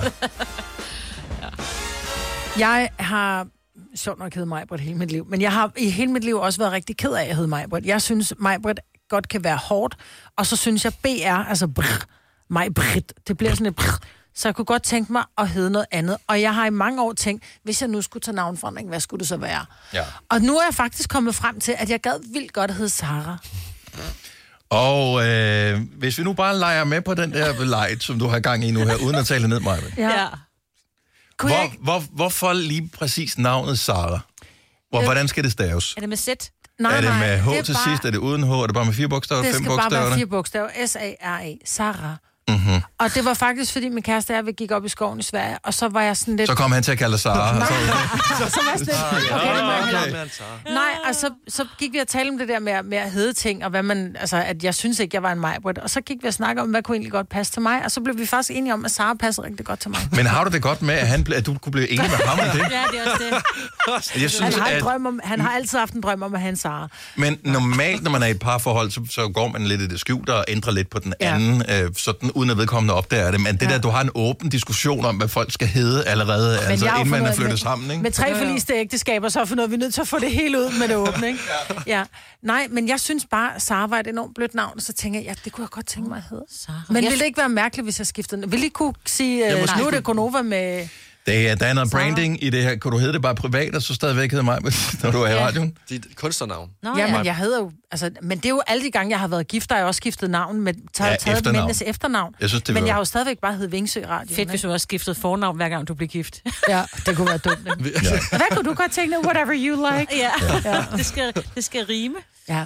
Speaker 3: Jeg har sjovt nok hedder Majbrit hele mit liv, men jeg har i hele mit liv også været rigtig ked af, at jeg hedder Majbrit. Jeg synes, Majbrit godt kan være hårdt, og så synes jeg, BR, altså Majbrit, det bliver sådan et så jeg kunne godt tænke mig at hedde noget andet. Og jeg har i mange år tænkt, hvis jeg nu skulle tage navnforandring, hvad skulle det så være? Ja. Og nu er jeg faktisk kommet frem til, at jeg gad vildt godt at hedde Sarah.
Speaker 1: Og hvis vi nu bare leger med på den der leg, som du har gang i nu her, uden at tale ned, Majbrit.
Speaker 3: Ja.
Speaker 1: Hvorfor lige præcis navnet Sara? Hvordan skal det staves?
Speaker 2: Er det med Z?
Speaker 1: Nej, er det med H til sidst? Er det uden H? Er det bare med 4 bogstaver? 5 bogstaver?
Speaker 3: Det skal bare være 4 bogstaver. S-A-R-A. Sara.
Speaker 1: Mm-hmm.
Speaker 3: Og det var faktisk, fordi min kæreste og jeg gik op i skoven i Sverige, og så var jeg sådan lidt...
Speaker 1: Så kom han til at kalde dig Sara.
Speaker 3: Nej, så var jeg sådan lidt... Nej, og så gik vi og talte om det der med at hedde ting, og hvad man... Altså, at jeg synes ikke, jeg var en Majbrit. Og så gik vi og snakke om, hvad kunne egentlig godt passe til mig, og så blev vi faktisk enige om, at Sara passede rigtig godt til mig.
Speaker 1: Men har du det godt med, at du kunne blive enig med ham om det?
Speaker 2: Ja, det er også det.
Speaker 1: Jeg synes,
Speaker 3: han har altid haft en drøm om at have en Sara.
Speaker 1: Men normalt, når man er i et parforhold, så går man lidt i det skjulte og ændrer lidt på den anden, sådan uden at vedkommende opdager det. Men det der, du har en åben diskussion om, hvad folk skal hedde allerede, altså inden man er flyttet sammen, ikke?
Speaker 3: Med 3 forliste ægteskaber, så for noget, vi er nødt til at få det hele ud med det åbne, ikke? Ja. Nej, men jeg synes bare, Sara var et enormt blødt navn, og så tænker jeg, det kunne jeg godt tænke mig at hedde. Sara. Men ville det ikke være mærkeligt, hvis jeg skiftede? Vil I kunne sige, nu er det Gonova med...
Speaker 1: Der er noget branding i det her. Kan du hedde det bare privat, og så stadigvæk hedde mig, når du er i radioen?
Speaker 4: Dit kunstnernavn.
Speaker 3: Ja, men jeg hedder jo... Altså, men det er jo alle de gange, jeg har været gift, der har jeg også skiftet navn, med taget mændenes efternavn.
Speaker 1: Jeg synes,
Speaker 3: men jeg har jo stadigvæk bare heddet Vingsø i radioen.
Speaker 2: Fedt, hvis du også skiftede fornavn, hver gang du bliver gift.
Speaker 3: Ja, det kunne være dumt. Ja. Hvad kunne du godt tænke, whatever you like?
Speaker 2: Ja. Det skal rime.
Speaker 3: Ja.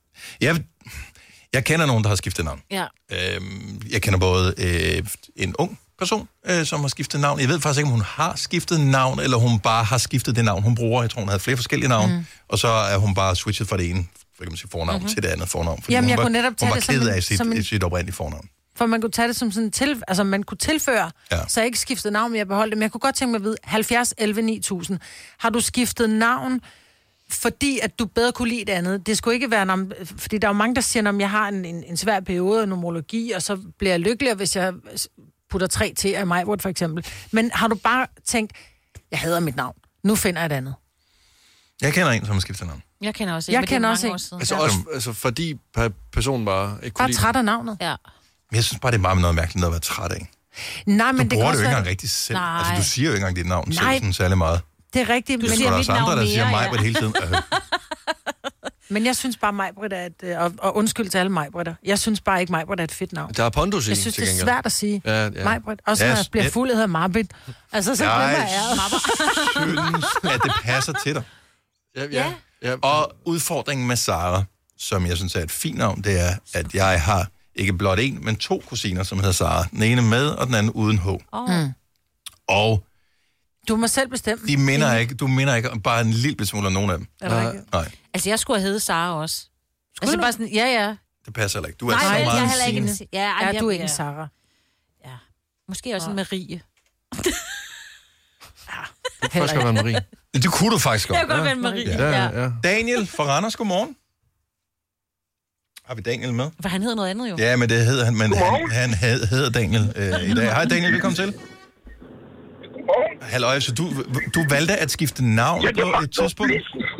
Speaker 1: Jeg kender nogen, der har skiftet navn.
Speaker 2: Ja.
Speaker 1: Jeg kender både en ung person, som har skiftet navn. Jeg ved faktisk ikke, om hun har skiftet navn, eller hun bare har skiftet det navn, hun bruger. Jeg tror, hun havde flere forskellige navne, og så er hun bare switchet fra det ene fornavn til det andet fornavn. Fordi
Speaker 3: jamen,
Speaker 1: hun
Speaker 3: var
Speaker 1: ked af sit oprindelige fornavn.
Speaker 3: For man kunne tage det som sådan altså man kunne tilføre, så jeg ikke skiftede navn, men jeg beholdt det. Men jeg kunne godt tænke mig at vide, 70 11 9000. Har du skiftet navn, fordi at du bedre kunne lide det andet? Det skulle ikke være, fordi der er jo mange, der siger, at jeg har en svær periode af numerologi, og så bliver jeg lykkeligere, hvis jeg putter 3 til af Majbrit for eksempel. Men har du bare tænkt, jeg hader mit navn, nu finder jeg et andet?
Speaker 1: Jeg kender en, som har skiftet navn.
Speaker 2: Jeg kender også
Speaker 3: en. Jeg kender også en.
Speaker 4: Altså fordi personen bare ikke kunne
Speaker 3: bare træt af navnet.
Speaker 2: Ja.
Speaker 1: Men jeg synes bare, det er meget noget mærkeligt noget at være træt af.
Speaker 3: Nej, men
Speaker 1: du bruger det jo ikke engang rigtig selv.
Speaker 2: Nej.
Speaker 1: Altså, du siger jo ikke engang dit navn selv sådan særlig meget.
Speaker 3: Det er rigtigt.
Speaker 1: Men der er også andre, der siger Majbrit hele tiden.
Speaker 3: Men jeg synes bare, Majbrit er et... Og undskyld til alle Majbritter. Jeg synes bare ikke, Majbrit er et fedt navn.
Speaker 4: Der er pondus i.
Speaker 3: Jeg synes, det er svært at sige.
Speaker 4: Ja.
Speaker 3: Majbrit. Også når jeg bliver fuld, hedder Marbit. Altså, så glemmer jeg
Speaker 1: synes, at det passer til dig. Ja. Og udfordringen med Sara, som jeg synes er et fint navn, det er, at jeg har ikke blot en, men 2 kusiner, som hedder Sara. Den ene med, og den anden uden H. Og
Speaker 3: du må selv bestemme.
Speaker 1: Du minder ikke bare en lille smule af nogen af dem.
Speaker 2: Nej. Altså, jeg skulle have heddet Sara også. Altså, bare sådan, ja.
Speaker 1: Det passer heller ikke. Du er
Speaker 2: nej,
Speaker 1: så meget
Speaker 2: jeg er ikke en...
Speaker 3: Ja, du er ikke en Sara.
Speaker 2: Ja. Måske også en Marie.
Speaker 4: Du kan faktisk godt være Marie.
Speaker 1: Det kunne du faktisk godt.
Speaker 2: Jeg kunne godt være Marie.
Speaker 1: Ja. Daniel fra Randers, godmorgen. Har vi Daniel med?
Speaker 2: For han hedder noget andet jo.
Speaker 1: Ja, men det hedder han, men han hedder Daniel i dag. Hej Daniel, velkommen til. Halløj, så du valgte at skifte navn på et tidspunkt?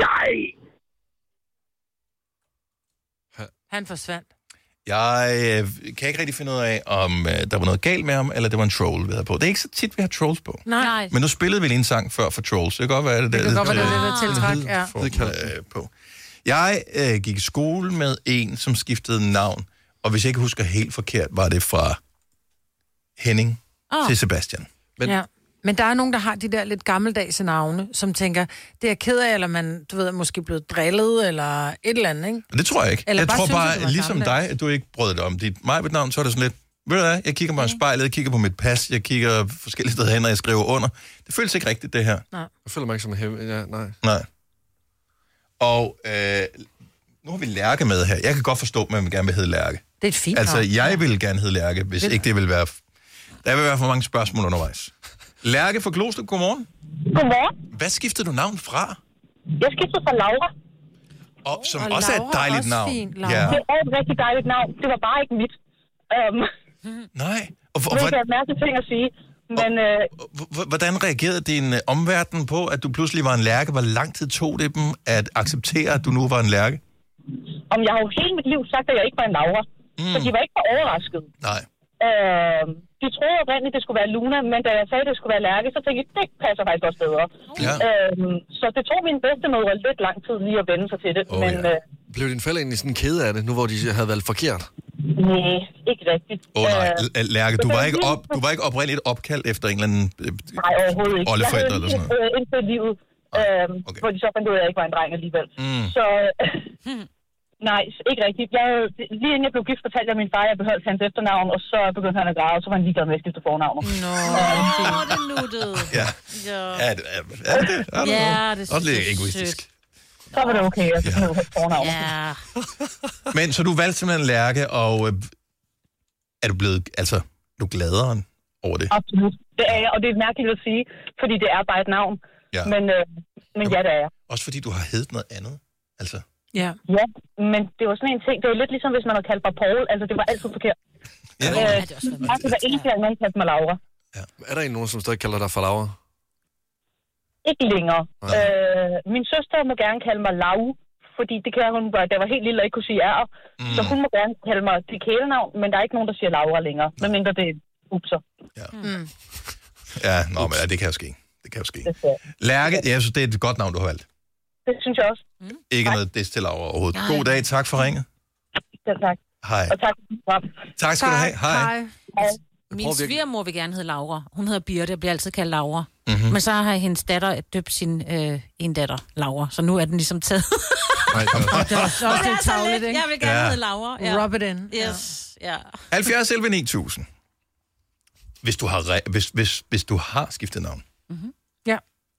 Speaker 3: Han forsvandt.
Speaker 1: Jeg kan ikke rigtig finde ud af, om der var noget galt med ham, eller det var en troll, vi havde på. Det er ikke så tit, vi har trolls på.
Speaker 3: Nej.
Speaker 1: Men nu spillede vi lige en sang før for trolls. Det kan godt være, det
Speaker 3: kan godt være, det er tiltræk, ja.
Speaker 1: Det kan på. Jeg gik i skole med en, som skiftede navn, og hvis jeg ikke husker helt forkert, var det fra Henning til Sebastian.
Speaker 3: Men der er nogen, der har de der lidt gammeldags navne, som tænker, det er ked af, eller man, du ved, er måske blevet drillet, eller et eller andet, ikke?
Speaker 1: Det tror jeg ikke.
Speaker 3: Eller
Speaker 1: jeg tror bare, ligesom
Speaker 3: gammeldags.
Speaker 1: dig, at du ikke brød dig om dit Majbrit-navn, så er det sådan lidt, ved du hvad, jeg kigger på spejlet, jeg kigger på mit pas, jeg kigger forskellige steder hen, og jeg skriver under. Det føles ikke rigtigt, det her.
Speaker 3: Nej.
Speaker 4: Jeg føler mig ikke som en
Speaker 1: nej. Og nu har vi Lærke med her. Jeg kan godt forstå, at man gerne vil hedde Lærke.
Speaker 3: Det er et fint
Speaker 1: navn. Altså, jeg vil gerne hedde Lærke, hvis ikke det vil være... Der vil være for mange spørgsmål undervejs. Lærke fra Glostrup, godmorgen.
Speaker 14: Godmorgen.
Speaker 1: Hvad skiftede du navn fra?
Speaker 14: Jeg skiftede fra Laura.
Speaker 1: Som og også er et dejligt navn.
Speaker 14: Ja. Det er et rigtig dejligt navn. Det var bare ikke mit.
Speaker 1: Nej.
Speaker 14: Og det er en masse ting at sige. Men,
Speaker 1: hvordan reagerede din omverden på, at du pludselig var en Lærke? Hvor lang tid tog det dem at acceptere, at du nu var en Lærke?
Speaker 14: Jeg har jo hele mit liv sagt, at jeg ikke var en Laura. Så de var ikke for overrasket.
Speaker 1: Nej.
Speaker 14: De troede oprindeligt, det skulle være Luna, men da jeg sagde, at det skulle være Lærke, så tænkte jeg, det passer faktisk også bedre.
Speaker 1: Ja.
Speaker 14: Så det tog min bedstemødre lidt lang tid lige at vende sig til det.
Speaker 4: Blev dine forældre egentlig sådan kede af det, nu hvor de havde valgt forkert?
Speaker 14: Nej, ikke rigtigt.
Speaker 1: Nej, Lærke, du var ikke oprindeligt opkaldt efter en eller anden
Speaker 14: nej, overhovedet ikke.
Speaker 1: oldeforældre eller sådan noget?
Speaker 14: Indtil livet, okay. Hvor de så fandt ud af, at jeg ikke var en dreng alligevel. Så nej, ikke rigtigt. Lige inden jeg blev gift, fortalte jeg min far, at jeg beholdt hans efternavn, og så begyndte han at grave, og så var han ligeglad med at skifte fornavnet.
Speaker 2: Nå, det er nuttet.
Speaker 1: Ja, det er også lidt egoistisk.
Speaker 14: Så var det okay, at jeg skulle have fornavn.
Speaker 2: Ja.
Speaker 1: Men så du valgte simpelthen Lærke, og er du blevet, du er gladere over det?
Speaker 14: Absolut, det er jeg, og det er mærkeligt at sige, fordi det er bare et navn. Ja. Men ja, det er jeg.
Speaker 1: Også fordi du har heddet noget andet, altså.
Speaker 14: Ja, men det var sådan en ting, det var lidt ligesom hvis man havde kaldt mig Paul, altså det var altid forkert. Ja. Det var eneste gang, man kaldte mig Laura.
Speaker 4: Ja. Er der nogen, som stadig kalder dig for Laura?
Speaker 14: Ikke længere. Min søster må gerne kalde mig Lau, fordi det kan hun bare, der var helt lille og ikke kunne sige er. Så hun må gerne kalde mig det kælenavn, men der er ikke nogen, der siger Laura længere, medmindre det er upser.
Speaker 1: Ja, men det kan jo ske. Det kan jo ske. Lærke, jeg synes, det er et godt navn, du har valgt.
Speaker 14: Det synes jeg også.
Speaker 1: Ikke noget des til Laura overhovedet. God dag, tak for ringet.
Speaker 14: Ja, tak.
Speaker 1: Hej.
Speaker 14: Og tak.
Speaker 1: Tak skal du have. Hej.
Speaker 2: Min svigermor vil gerne hedde Laura. Hun hedder Birte og bliver altid kaldt Laura. Mm-hmm. Men så har hendes datter døbt sin en datter Laura, så nu er den ligesom taget.
Speaker 3: Det er også lidt tavligt, ikke?
Speaker 2: Jeg vil gerne hedde Laura. Ja.
Speaker 3: Rub it in.
Speaker 2: Yes. Ja.
Speaker 1: 70 11 9000. Hvis du har skiftet navn.
Speaker 3: Mm-hmm. Ja.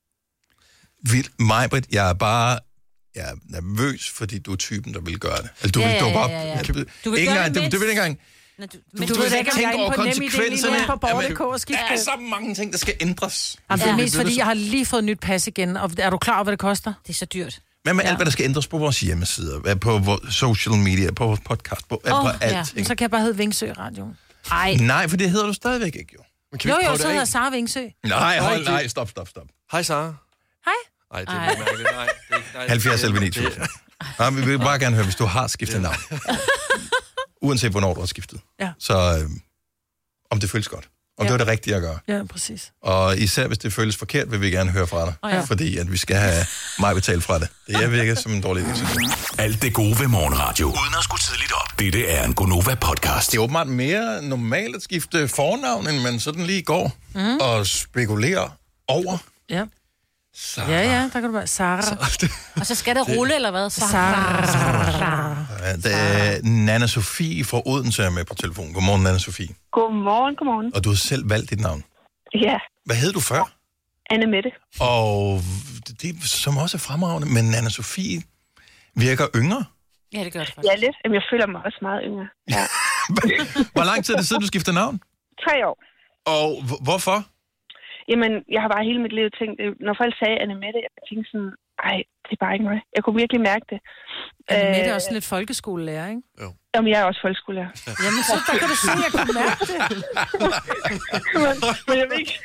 Speaker 1: Majbrit, jeg er nervøs, fordi du er typen, der vil gøre det. Altså, du vil ikke engang. Men du ved ikke, om jeg er inde på NemID på Borger.dk og skifte. Der er så mange ting, der skal ændres.
Speaker 3: Det er mest, fordi jeg har lige fået nyt pas igen, og er du klar over, hvad det koster?
Speaker 2: Det er så dyrt.
Speaker 1: Hvad med alt, hvad der skal ændres på vores hjemmesider, på vores social media, på vores podcast, på alt.
Speaker 3: Så kan jeg bare hedde Vingsø Radio.
Speaker 1: Nej, for det hedder du stadigvæk ikke, jo.
Speaker 3: Jo, så hedder Sara Vingsø.
Speaker 1: Nej, stop.
Speaker 4: Hej, Sara.
Speaker 3: Hej.
Speaker 4: Nej, det er mærkeligt. Nej.
Speaker 1: 70 11 9000. Vi vil bare gerne høre, hvis du har skiftet navn. Uanset hvornår du har skiftet.
Speaker 3: Ja.
Speaker 1: Så om det føles godt. Om det var det rigtige at gøre.
Speaker 3: Ja, præcis.
Speaker 1: Og især hvis det føles forkert, vil vi gerne høre fra dig. Fordi at vi skal have mig betalt fra det. Det virker som en dårlig idé.
Speaker 5: Alt det gode ved morgenradio. Uden at skulle tidligt op. Dette er en Gonova-podcast.
Speaker 1: Det er åbenbart mere normalt at skifte fornavn, end man sådan lige går og spekulerer over.
Speaker 3: Ja. Sarah. Ja, der kan du bare. Sarah.
Speaker 2: Og så skal det rulle, eller hvad?
Speaker 3: Sarah.
Speaker 1: Det er Nana Sofie fra Odense er med på telefonen. Godmorgen, Nana Sofie.
Speaker 14: Godmorgen.
Speaker 1: Og du har selv valgt dit navn.
Speaker 14: Ja.
Speaker 1: Hvad hed du før?
Speaker 14: Anne Mette.
Speaker 1: Og det som også er fremragende, men Nana Sofie virker yngre.
Speaker 2: Ja, det gør det faktisk.
Speaker 14: Ja, lidt. Jamen, jeg føler mig også meget yngre. Ja.
Speaker 1: Hvor lang tid er det siden, du skiftede navn?
Speaker 14: 3 år.
Speaker 1: Og hvorfor?
Speaker 14: Jamen, jeg har bare hele mit liv tænkt, når folk sagde Anne Mette, jeg tænkte sådan, det er bare ikke mig. Jeg kunne virkelig mærke det.
Speaker 3: Anne Mette er også lidt folkeskolelærer, ikke?
Speaker 4: Jo.
Speaker 14: Jamen, jeg er også folkeskolelærer.
Speaker 3: Jamen, så der kan du se, at jeg kunne mærke det.
Speaker 14: men jeg ved ikke.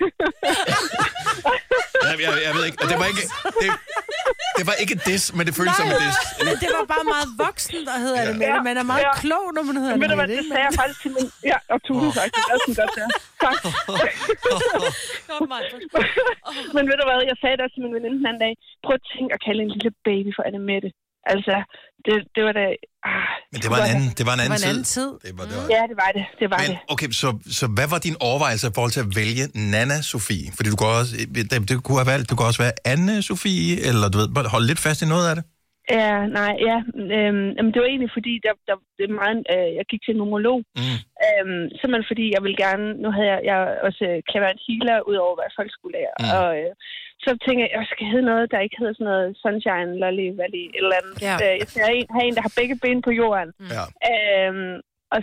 Speaker 1: jeg ved ikke. Det var ikke et diss, men det føltes som et diss.
Speaker 3: Men det var bare meget voksen, der hedder Anne Mette. Man er meget klog, når man hedder Anne Mette.
Speaker 14: Det sagde jeg faktisk til min... Ja, og tusind tak. Det er sådan godt, ja. Tak. Men ved du hvad, jeg sagde det også til min veninde den anden dag. Prøv at tænke at kalde en lille baby for Anne Mette. Altså, det var da...
Speaker 1: Men det var en anden tid.
Speaker 14: Ja, det var det.
Speaker 1: Okay, så hvad var din overvejelse i forhold til at vælge Nana Sofie? Fordi du kunne have valgt, du kunne også være Anne Sofie, eller du ved, holde lidt fast i noget af det?
Speaker 14: Jamen, det var egentlig fordi, det er meget, jeg gik til en numerolog. Simpelthen fordi, jeg ville gerne, nu havde jeg også klaverant healer, udover at være folkeskolelærer, og så tænkte jeg skal hedde noget, der ikke hedder sådan noget sunshine, lolly, valley, et eller andet. Ja. Jeg skal have en, der har begge ben på jorden. Ja. Og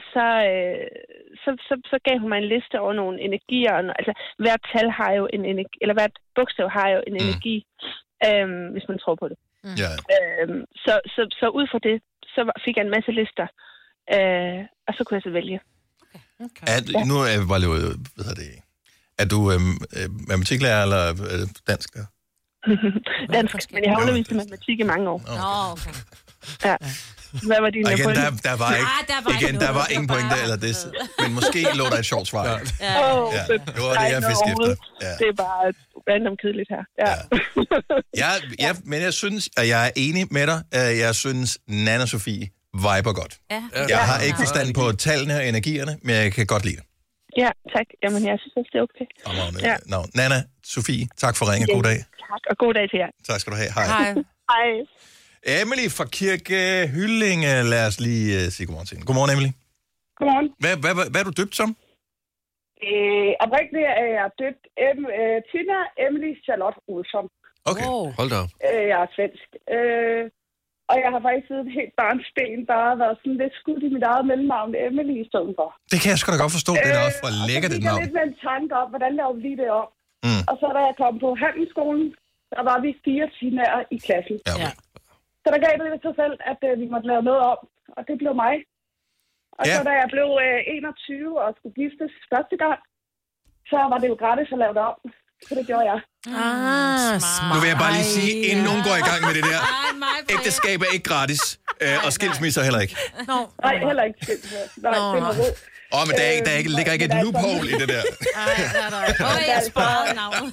Speaker 14: så gav hun mig en liste over nogle energier. Altså, hvert tal har jo en energi, eller hvert bogstav har jo en energi, hvis man tror på det.
Speaker 1: Yeah.
Speaker 14: Så ud fra det, så fik jeg en masse lister, og så kunne jeg så vælge.
Speaker 1: Okay. Nu er jeg bare lige, hvad hedder det? Er du matematiklærer eller dansk?
Speaker 14: Dansk, men jeg har undervist i matematik i mange år.
Speaker 2: Okay.
Speaker 14: Ja. Hvad var dine
Speaker 1: point? Der var ingen pointe eller det. Men måske lå der et sjovt svar.
Speaker 14: Det var
Speaker 1: det, jeg fiskede efter.
Speaker 14: Ja. Det er bare random kedeligt her.
Speaker 1: Ja. Men jeg synes, at jeg er enig med dig. Jeg synes, Nana Sofie viber godt.
Speaker 2: Ja.
Speaker 1: Jeg har ikke forstand på tallene og energierne, men jeg kan godt lide det.
Speaker 14: Ja, tak. Jamen, jeg synes også, det er okay.
Speaker 1: Ja. Nana, Sofie, tak for ringe. God dag.
Speaker 14: Tak, og god dag til jer.
Speaker 1: Tak skal du have. Hej.
Speaker 14: Hej.
Speaker 1: Emily fra Kirke Hyllinge. Lad os lige sige godmorgen til hende. Godmorgen, Emily.
Speaker 14: Godmorgen.
Speaker 1: Hvad er du døbt som?
Speaker 14: Oprindeligt er jeg døbt Tina Emily Charlotte Olsson.
Speaker 1: Okay,
Speaker 4: hold da op.
Speaker 14: Jeg er svensk. Og jeg har faktisk siden helt barnsben bare været sådan lidt skudt i mit eget mellemnavn, Emily, i stedet for.
Speaker 1: Det kan jeg sgu da godt forstå. Det er også for lækkert et navn.
Speaker 14: Og så lidt med en tanke om, hvordan laver vi lige det om. Og så da jeg kom på handelsskolen, der var vi 4 tinaer i klassen.
Speaker 1: Ja.
Speaker 14: Så der gav det lidt sig selv, at vi måtte lave noget om. Og det blev mig. Og så da jeg blev 21 og skulle giftes første gang, så var det jo gratis at lave det om. Så det gjorde jeg.
Speaker 1: Nu vil jeg bare lige sige, inden nogen går i gang med det der. Ægteskab er ikke gratis, og skilsmisser heller ikke.
Speaker 14: Nej, heller ikke skilsmisser. Nej, det er noget.
Speaker 1: Men der ligger ikke et loophole i det der.
Speaker 2: Jeg sparede navnet.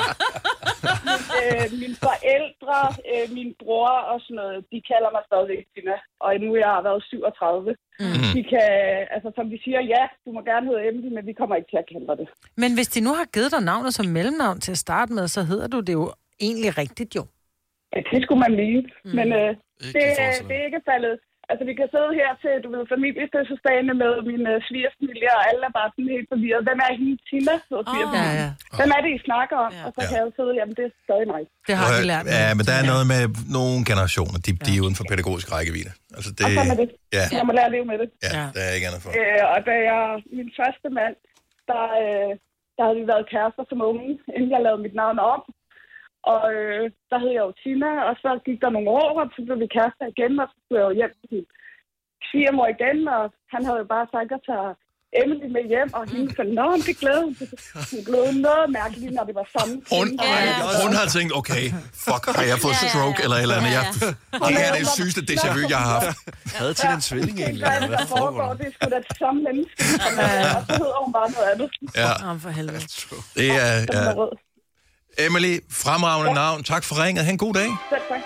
Speaker 14: Mine forældre, min bror og sådan noget, de kalder mig stadigvæk Tina. Og nu jeg har været 37. De kan, altså som de siger, ja, du må gerne hedde Emily, men vi kommer ikke til at kalde dig det.
Speaker 3: Men hvis de nu har givet dig navnet som mellemnavn til at starte med, så hedder du det jo egentlig rigtigt jo.
Speaker 14: Ja, det skulle man lige. Men det er ikke faldet. Altså, vi kan sidde her til, du ved, familiefødselsdagene med min svigerfamilie, og alle er bare sådan helt forvirret. Hvem er hende, Tina? Hvem er det, I snakker om? Og så kan jeg jo sidde, jamen, det er stadig mig.
Speaker 3: Det har vi lært.
Speaker 1: Ja, men der er noget med nogle generationer, de er uden for pædagogisk rækkevidde. Altså, det,
Speaker 14: og sådan er det.
Speaker 1: Ja.
Speaker 14: Jeg må lære at leve med det.
Speaker 1: Ja, der er ikke andet for.
Speaker 14: Og da min første mand, der havde vi været kærester som unge, inden jeg lavede mit navn om. Og der hed jeg jo Tina, og så gik der nogle år, og så blev vi kærester igen, og så skulle jeg jo hjem til sin svigermor igen, og han havde jo bare sagt at tage Emily med hjem, og hende så, det glæder hun blev noget mærkeligt, når det var samme.
Speaker 1: Hun har tænkt, okay, fuck, har jeg fået stroke eller et eller andet? Det her er det sygeste déjà vu, jeg har haft.
Speaker 4: Havde Tina en tvilling egentlig?
Speaker 14: Hvad foregår? Det er sgu da det samme menneske, og så hedder hun bare noget andet.
Speaker 1: Ja,
Speaker 3: for helvede.
Speaker 1: Det er... Emily, fremragende navn. Tak for ringet. Ha' en god dag.
Speaker 14: Selv tak.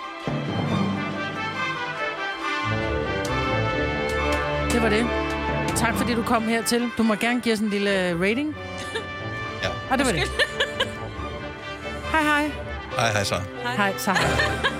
Speaker 3: Det var det. Tak fordi du kom hertil. Du må gerne give os en lille rating.
Speaker 1: Ja.
Speaker 3: Og det var det. Hej, hej.
Speaker 1: Hej, så.
Speaker 3: Hej, så.